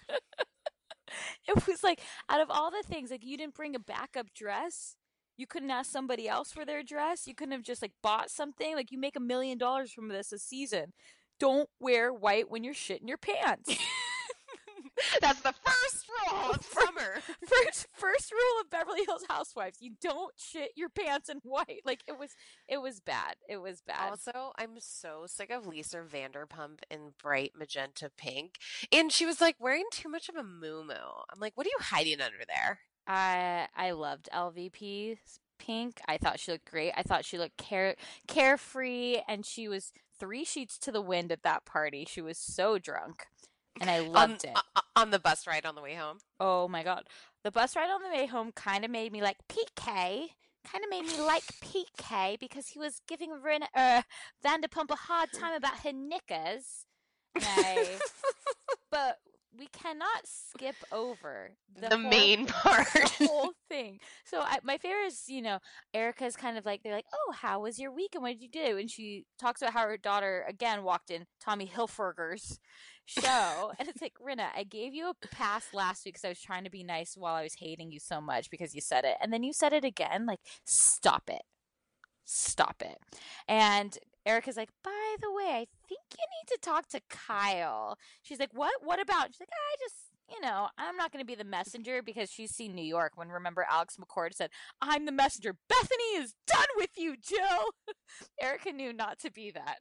It was like, out of all the things, like, you didn't bring a backup dress. You couldn't ask somebody else for their dress. You couldn't have just, like, bought something. Like, you make a million dollars from this a season. Don't wear white when you're shitting your pants. That's the first rule of summer. First, first rule of Beverly Hills Housewives: you don't shit your pants in white. Like, it was, it was bad. It was bad. Also, I'm so sick of Lisa Vanderpump in bright magenta pink. And she was like wearing too much of a muumuu. I'm like, what are you hiding under there? I I loved L V P's pink. I thought she looked great. I thought she looked care carefree, and she was three sheets to the wind at that party. She was so drunk, and I loved on, it. uh, on the bus ride on the way home. Oh my god, the bus ride on the way home kind of made me like P K. Kind of made me like P K because he was giving Ren- uh, Vanderpump a hard time about her knickers. And I, but we cannot skip over the, The whole- main part. the whole thing. So I, my favorite is, you know, Erica's kind of like, they're like, oh, how was your week and what did you do? And she talks about how her daughter, again, walked in Tommy Hilfiger's show. And it's like, Rinna, I gave you a pass last week because I was trying to be nice while I was hating you so much because you said it. And then you said it again. Like, stop it. Stop it. And Erica's like, by the way, I think you need to talk to Kyle. She's like, what? What about? She's like, I just, you know, I'm not going to be the messenger because she's seen New York when, remember, Alex McCord said, I'm the messenger. Bethany is done with you, Jill. Erica knew not to be that.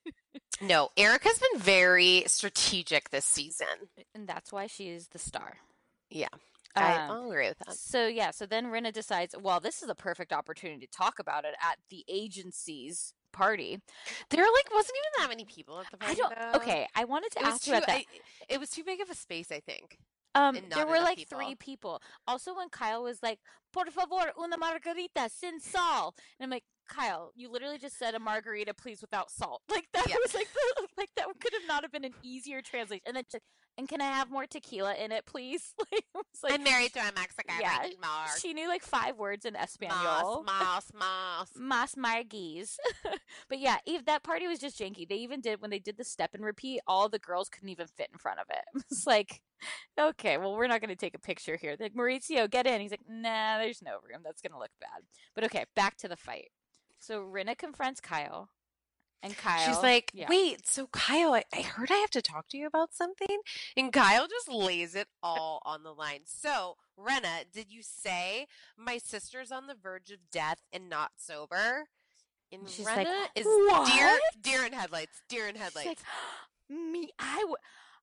No, Erica's been very strategic this season. And that's why she is the star. Yeah, I, Um, I'll agree with that. So, yeah, so then Rinna decides, well, this is a perfect opportunity to talk about it at the agency's party. There like wasn't even that many people at the party. I don't, though. okay, I wanted to It was ask too. you about that. I, it was too big of a space, I think. Um, and there not were enough like people. three people. Also, when Kyle was like, "Por favor, una margarita sin sal," and I'm like, Kyle, you literally just said a margarita, please, without salt. Like that Yeah. was like, the, like that could have not have been an easier translation. And then, she's like, and can I have more tequila in it, please? Like, it was like, I'm married to a Mexican. yeah, I need more. she knew like five words in Espanol. Mas, mas, mas. Mas margis. But yeah, Eve, that party was just janky. They even did, when they did the step and repeat, all the girls couldn't even fit in front of it. It's like, okay, well, we're not going to take a picture here. They're like, Maurizio, get in. He's like, nah, there's no room. That's going to look bad. But okay, back to the fight. So Rinna confronts Kyle. And Kyle. She's like, yeah. wait, so Kyle, I, I heard I have to talk to you about something. And Kyle just lays it all on the line. So, Rinna, did you say my sister's on the verge of death and not sober? And She's Rinna like, is "What?" deer, deer in headlights, deer in She's headlights. like, me, I would,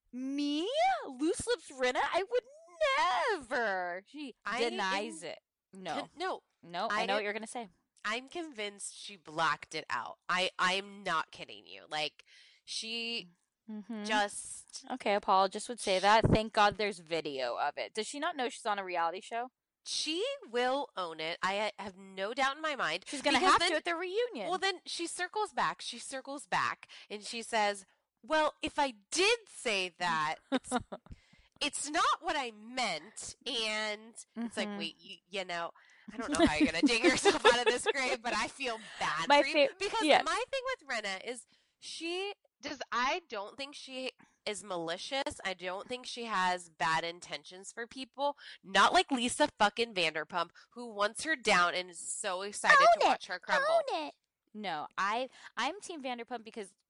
me, loose lips Rinna, I would never. She I denies am- it. No, Con- no, no, I, I know what didn't- you're gonna say. I'm convinced she blacked it out. I I'm not kidding you. Like she Mm-hmm. just Okay, Paul just would say that. Thank God there's video of it. Does she not know she's on a reality show? she will own it. I have no doubt in my mind. She's gonna Because have then- to at the reunion. Well, then she circles back. She circles back and she says, "Well, if I did say that, it's, it's not what I meant." And it's like, Mhm. wait, you, you know, I don't know how you're gonna dig yourself out of this grave, but I feel bad My for you fa- because yes. my thing with Rinna is she does. I don't think she is malicious. I don't think she has bad intentions for people. Not like Lisa fucking Vanderpump, who wants her down and is so excited to watch her crumble. it. No, I I'm Team Vanderpump because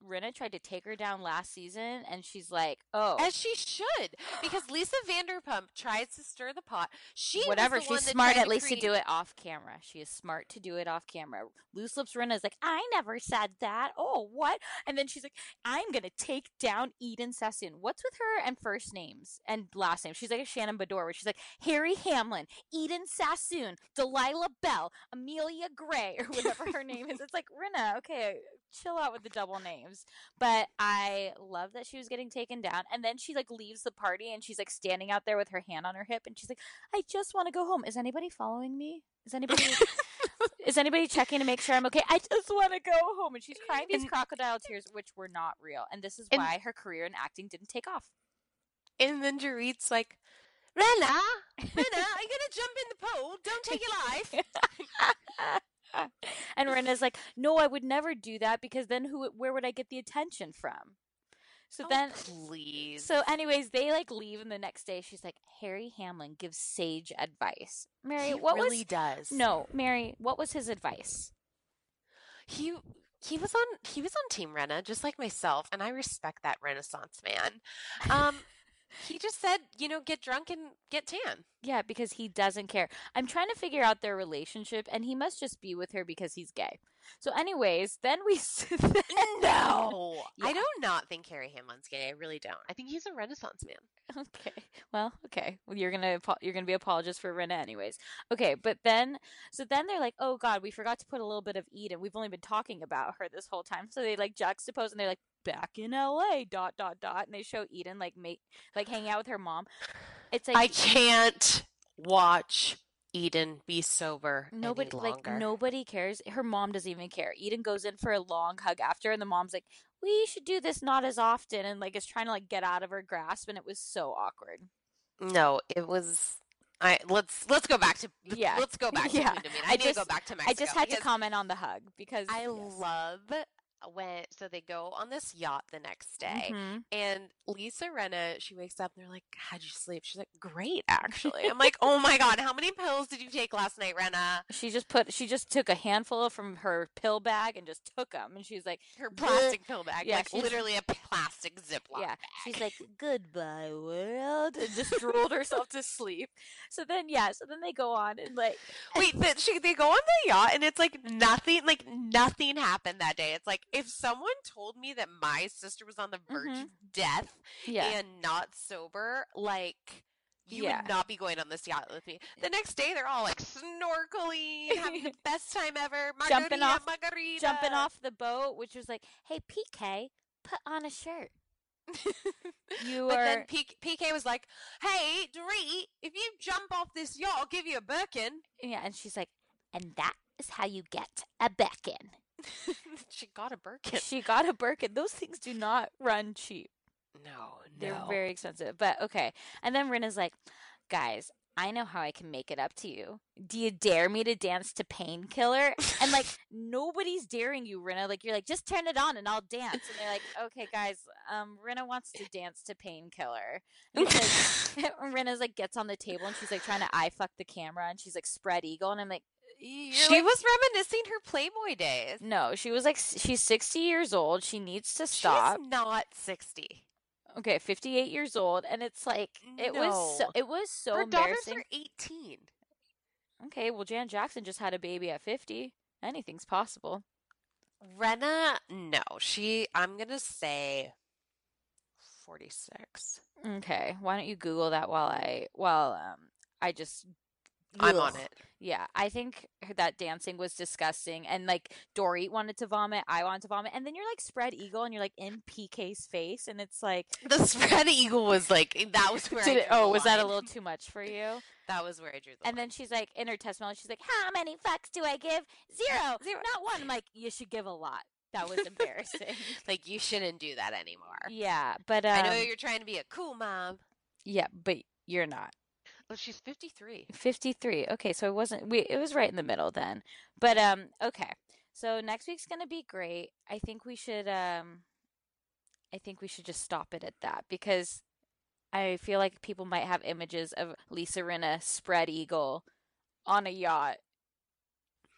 Rinna tried to take her down last season, and she's like, "Oh, As she should, because Lisa Vanderpump tries to stir the pot. She was whatever." the one She's that smart tried at to least to create- do it off camera. She is smart to do it off camera. Loose Lips Rinna is like, "I never said that. Oh, what?" And then she's like, "I'm gonna take down Eden Sassoon." What's with her and first names and last names? She's like a Shannon Bedore, where she's like Harry Hamlin, Eden Sassoon, Delilah Bell, Amelia Gray, or whatever her name is. It's like, Rinna, okay, chill out with the double names. But I love that she was getting taken down. And then she like leaves the party and she's like standing out there with her hand on her hip and she's like, "I just want to go home. Is anybody following me? Is anybody is anybody checking to make sure I'm okay? I just want to go home." And she's crying these And- crocodile tears, which were not real. And this is And- why her career in acting didn't take off. And then Dorit's like, Rinna, Rinna, are you going to jump in the pool? Don't take your life. And Rinna's like, "No, I would never do that because then who? Where would I get the attention from?" So Oh, then, please. so anyways, they like leave, and the next day she's like, "Harry Hamlin gives sage advice." Mary, he what really was? does. No, Mary, what was his advice? He he was on he was on Team Renna, just like myself, and I respect that Renaissance man. Um, he just said, you know, get drunk and get tan. Yeah, because he doesn't care. I'm trying to figure out their relationship, and he must just be with her because he's gay. So, anyways, then we No, Yeah. I do not think Harry Hamlin's gay. I really don't. I think he's a Renaissance man. Okay. Well, okay. Well, you're gonna apo- you're gonna be apologist for Rinna anyways. Okay, but then so then they're like, "Oh God, we forgot to put a little bit of Eden. We've only been talking about her this whole time." So they like juxtapose and they're like, "Back in L A." Dot dot dot, and they show Eden like make like hanging out with her mom. It's like I can't watch Eden be sober nobody any like longer. nobody cares. Her mom doesn't even care. Eden goes in for a long hug after, and the mom's like, "We should do this not as often," and like is trying to like get out of her grasp, and it was so awkward. No, it was. I let's let's go back to Yeah. Let's go back to Yeah. Mean to Mean. I, I need to just- go back to Mexico. I just had to because comment on the hug because I yes. love when so they go on this yacht the next day, Mhm. and Lisa Renna, she wakes up and they're like, "How'd you sleep?" She's like, "Great, actually." I'm like, "Oh my god, how many pills did you take last night, Renna?" She just put she just took a handful from her pill bag and just took them, and she's like, Her plastic pill bag, Yeah, like she's- literally a plastic Ziploc yeah, bag. she's like, "Goodbye, world," and just drooled herself to sleep. So then, yeah, so then they go on and like, Wait, but she, they go on the yacht and it's like nothing, like nothing happened that day. It's like if someone told me that my sister was on the verge Mhm. of death yeah, and not sober, like you Yeah. would not be going on this yacht with me. The next day, they're all like snorkeling, having the best time ever, margarita, Jumping off- margarita, jumping off the boat, which was like, "Hey, P K, put on a shirt." You But are then P- PK was like, "Hey, Dorit, if you jump off this yacht, I'll give you a Birkin." yeah, and she's like, "And that is how you get a Birkin." She got a Birkin. She got a Birkin. Those things do not run cheap. No, They're no. very expensive. But okay. And then Rinna's like, "Guys, I know how I can make it up to you. Do you dare me to dance to Painkiller?" And like, nobody's daring you, Rinna. Like, you're like, "Just turn it on and I'll dance." And they're like, "Okay, guys, um, Rinna wants to dance to Painkiller." Because Rinna's like, gets on the table and she's like trying to eye fuck the camera and she's like spread eagle. And I'm like, You're She like- was reminiscing her Playboy days. no, she was like, she's sixty years old. She needs to stop. She's not sixty. Okay, fifty-eight years old, and it's like it was so No. it was so Her daughters embarrassing. are eighteen. Okay, well, Janet Jackson just had a baby at fifty. Anything's possible. Renna, no. She, I'm going to say forty-six. Okay, why don't you Google that while I while um I just I'm on Ugh. it. Yeah, I think her- that dancing was disgusting, and like Dorit wanted to vomit, I wanted to vomit, and then you're like spread eagle, and you're like in P K's face, and it's like, The spread eagle was like, that was where I did drew it, oh, the was that a line. little too much for you? That was where I drew the And line. then she's like, in her testimony, she's like, "How many fucks do I give? Zero, zero, not one." I'm like, "You should give a lot." That was embarrassing. Like, you shouldn't do that anymore. Yeah, but um, I know you're trying to be a cool mom. yeah, but you're not. Oh, she's fifty-three. fifty-three. Okay, so it wasn't we it was right in the middle then. But um okay. So next week's going to be great. I think we should um I think we should just stop it at that because I feel like people might have images of Lisa Rinna spread eagle on a yacht.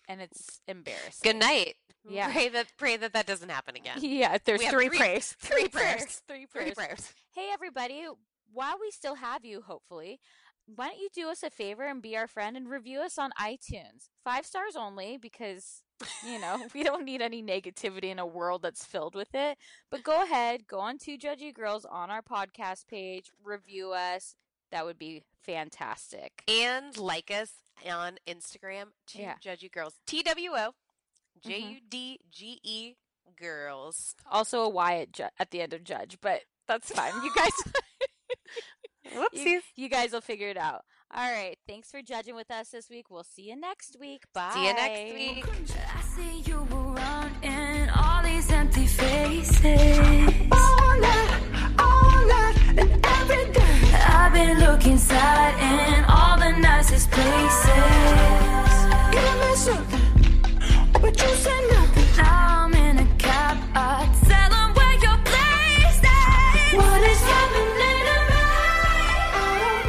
and it's embarrassing. Good night. Yeah. Pray that pray that that doesn't happen again. Yeah, there's We have three, three- prayers. three prayers. Three Three prayers. prayers. Hey, everybody. While we still have you, hopefully, why don't you do us a favor and be our friend and review us on iTunes? Five stars only, because, you know, we don't need any negativity in a world that's filled with it. But go ahead, go on Two Judgy Girls on our podcast page, review us. That would be fantastic. And like us on Instagram, Two Yeah. Judgy Girls. T W O J U D G E Girls. Also a Y at, ju- at the end of Judge, but that's fine. You guys... Whoopsies. You, you guys will figure it out. All right. Thanks for judging with us this week. We'll see you next week. Bye. See you next week. I see you around in all these empty faces. All night, all night, and every day. I've been looking inside in all the nicest places. Give me something, but you said nothing. Now I'm in a cab. I tell them where your place is. What is happening to me? I don't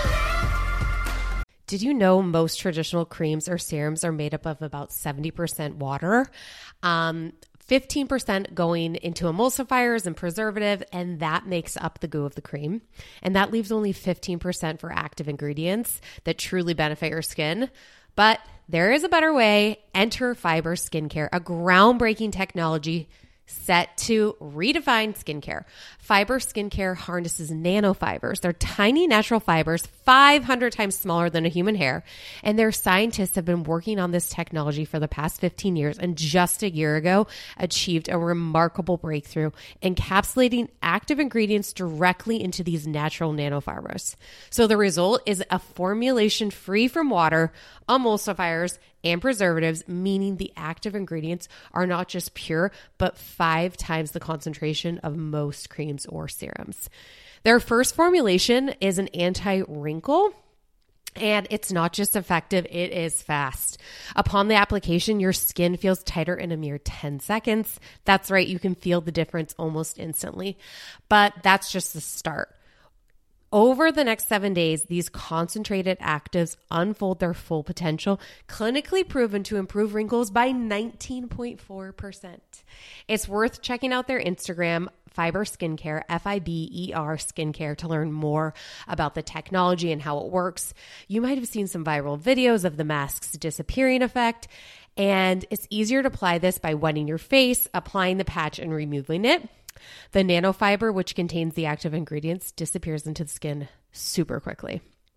wanna live. Did you know most traditional creams or serums are made up of about seventy percent water? Um, fifteen percent going into emulsifiers and preservative, and that makes up the goo of the cream. And that leaves only fifteen percent for active ingredients that truly benefit your skin. But there is a better way. Enter Fiber Skincare, a groundbreaking technology set to redefine skincare. Fiber Skincare harnesses nanofibers. They're tiny natural fibers, five hundred times smaller than a human hair. And their scientists have been working on this technology for the past fifteen years, and just a year ago achieved a remarkable breakthrough, encapsulating active ingredients directly into these natural nanofibers. So the result is a formulation free from water, emulsifiers, and preservatives, meaning the active ingredients are not just pure, but five times the concentration of most creams or serums. Their first formulation is an anti-wrinkle, and it's not just effective, it is fast. Upon the application, your skin feels tighter in a mere ten seconds. That's right, you can feel the difference almost instantly. But that's just the start. Over the next seven days, these concentrated actives unfold their full potential, clinically proven to improve wrinkles by nineteen point four percent. It's worth checking out their Instagram, Fiber Skincare, F I B E R Skincare, to learn more about the technology and how it works. You might have seen some viral videos of the mask's disappearing effect, and it's easier to apply this by wetting your face, applying the patch, and removing it. The nanofiber, which contains the active ingredients, disappears into the skin super quickly.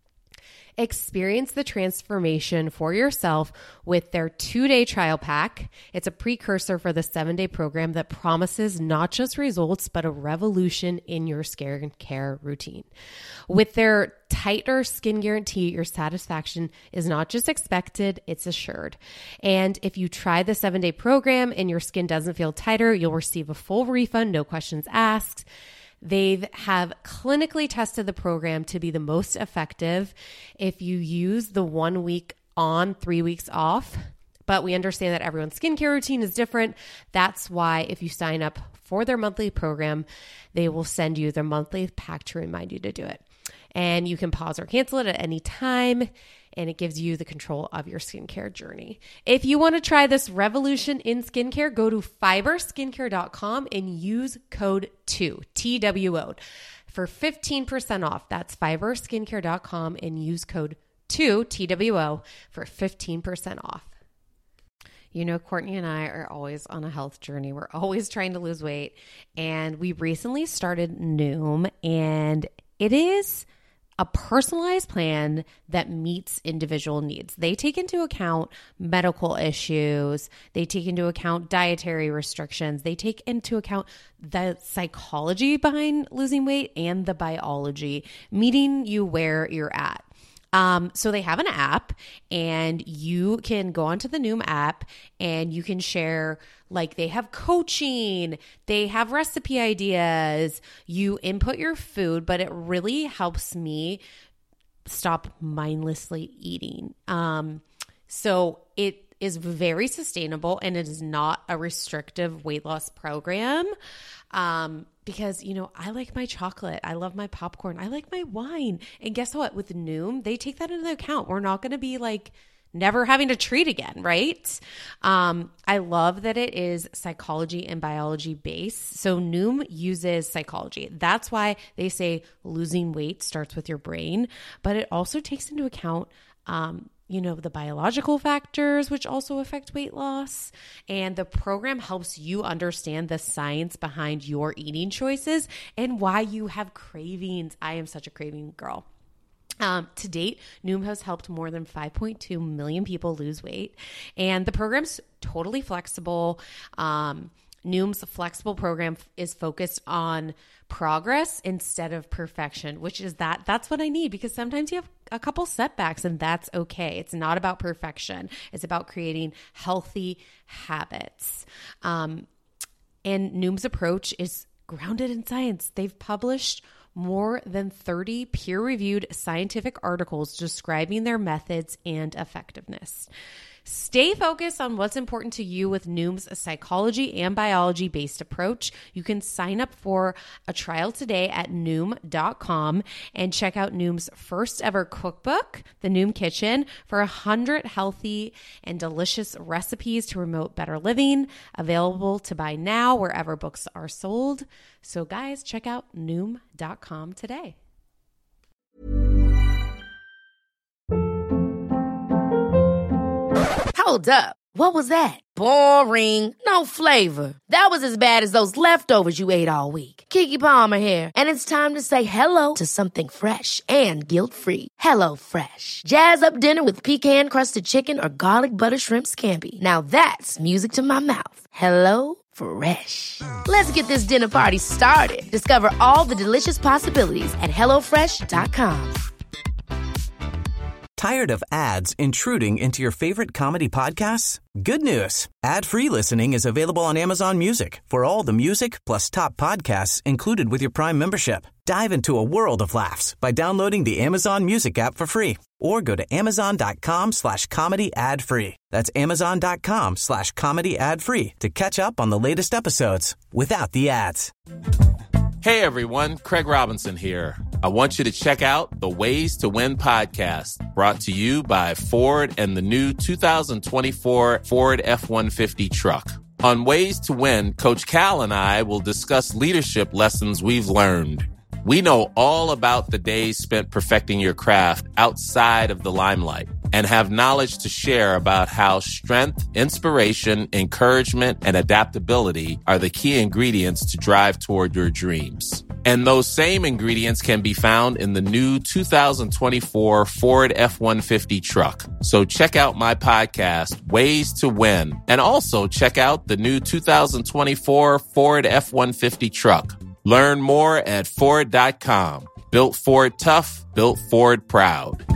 Experience the transformation for yourself with their two-day trial pack. It's a precursor for the seven-day program that promises not just results, but a revolution in your skincare routine. With their tighter skin guarantee, your satisfaction is not just expected, it's assured. And if you try the seven-day program and your skin doesn't feel tighter, you'll receive a full refund, no questions asked. They have clinically tested the program to be the most effective if you use the one week on, three weeks off. But we understand that everyone's skincare routine is different. That's why if you sign up for their monthly program, they will send you their monthly pack to remind you to do it. And you can pause or cancel it at any time, and it gives you the control of your skincare journey. If you want to try this revolution in skincare, go to fiber skincare dot com and use code two, T W O, for fifteen percent off. That's fiber skincare dot com and use code two, T W O, for fifteen percent off. You know, Courtney and I are always on a health journey. We're always trying to lose weight. And we recently started Noom, and it is a personalized plan that meets individual needs. They take into account medical issues. They take into account dietary restrictions. They take into account the psychology behind losing weight and the biology, meeting you where you're at. Um, so they have an app, and you can go onto the Noom app and you can share, like, they have coaching, they have recipe ideas, you input your food, but it really helps me stop mindlessly eating. Um, so it is very sustainable, and it is not a restrictive weight loss program. Um, because, you know, I like my chocolate. I love my popcorn. I like my wine. And guess what? With Noom, they take that into account. We're not going to be like never having to treat again, right? Um, I love that it is psychology and biology based. So Noom uses psychology. That's why they say losing weight starts with your brain, but it also takes into account um, you know, the biological factors, which also affect weight loss. And the program helps you understand the science behind your eating choices and why you have cravings. I am such a craving girl. Um, to date, Noom has helped more than five point two million people lose weight. And the program's totally flexible. Um, Noom's flexible program is focused on progress instead of perfection, which is that that's what I need, because sometimes you have a couple setbacks and that's okay. It's not about perfection. It's about creating healthy habits. Um, and Noom's approach is grounded in science. They've published more than thirty peer-reviewed scientific articles describing their methods and effectiveness. Stay focused on what's important to you with Noom's psychology and biology-based approach. You can sign up for a trial today at Noom dot com and check out Noom's first ever cookbook, The Noom Kitchen, for one hundred healthy and delicious recipes to promote better living, available to buy now wherever books are sold. So guys, check out Noom dot com today. Hold up. What was that? Boring. No flavor. That was as bad as those leftovers you ate all week. Keke Palmer here. And it's time to say hello to something fresh and guilt-free. Hello Fresh. Jazz up dinner with pecan-crusted chicken or garlic butter shrimp scampi. Now that's music to my mouth. Hello Fresh. Let's get this dinner party started. Discover all the delicious possibilities at hello fresh dot com. Tired of ads intruding into your favorite comedy podcasts? Good news. Ad-free listening is available on Amazon Music for all the music plus top podcasts included with your Prime membership. Dive into a world of laughs by downloading the Amazon Music app for free or go to amazon.com slash comedy ad free. That's amazon.com slash comedy ad free to catch up on the latest episodes without the ads. Hey everyone, Craig Robinson here. I want you to check out the Ways to Win podcast, brought to you by Ford and the new two thousand twenty-four Ford F one fifty truck. On Ways to Win, Coach Cal and I will discuss leadership lessons we've learned. We know all about the days spent perfecting your craft outside of the limelight and have knowledge to share about how strength, inspiration, encouragement, and adaptability are the key ingredients to drive toward your dreams. And those same ingredients can be found in the new two thousand twenty-four Ford F one fifty truck. So check out my podcast, Ways to Win, and also check out the new two thousand twenty-four Ford F one fifty truck. Learn more at Ford dot com. Built Ford tough, built Ford proud.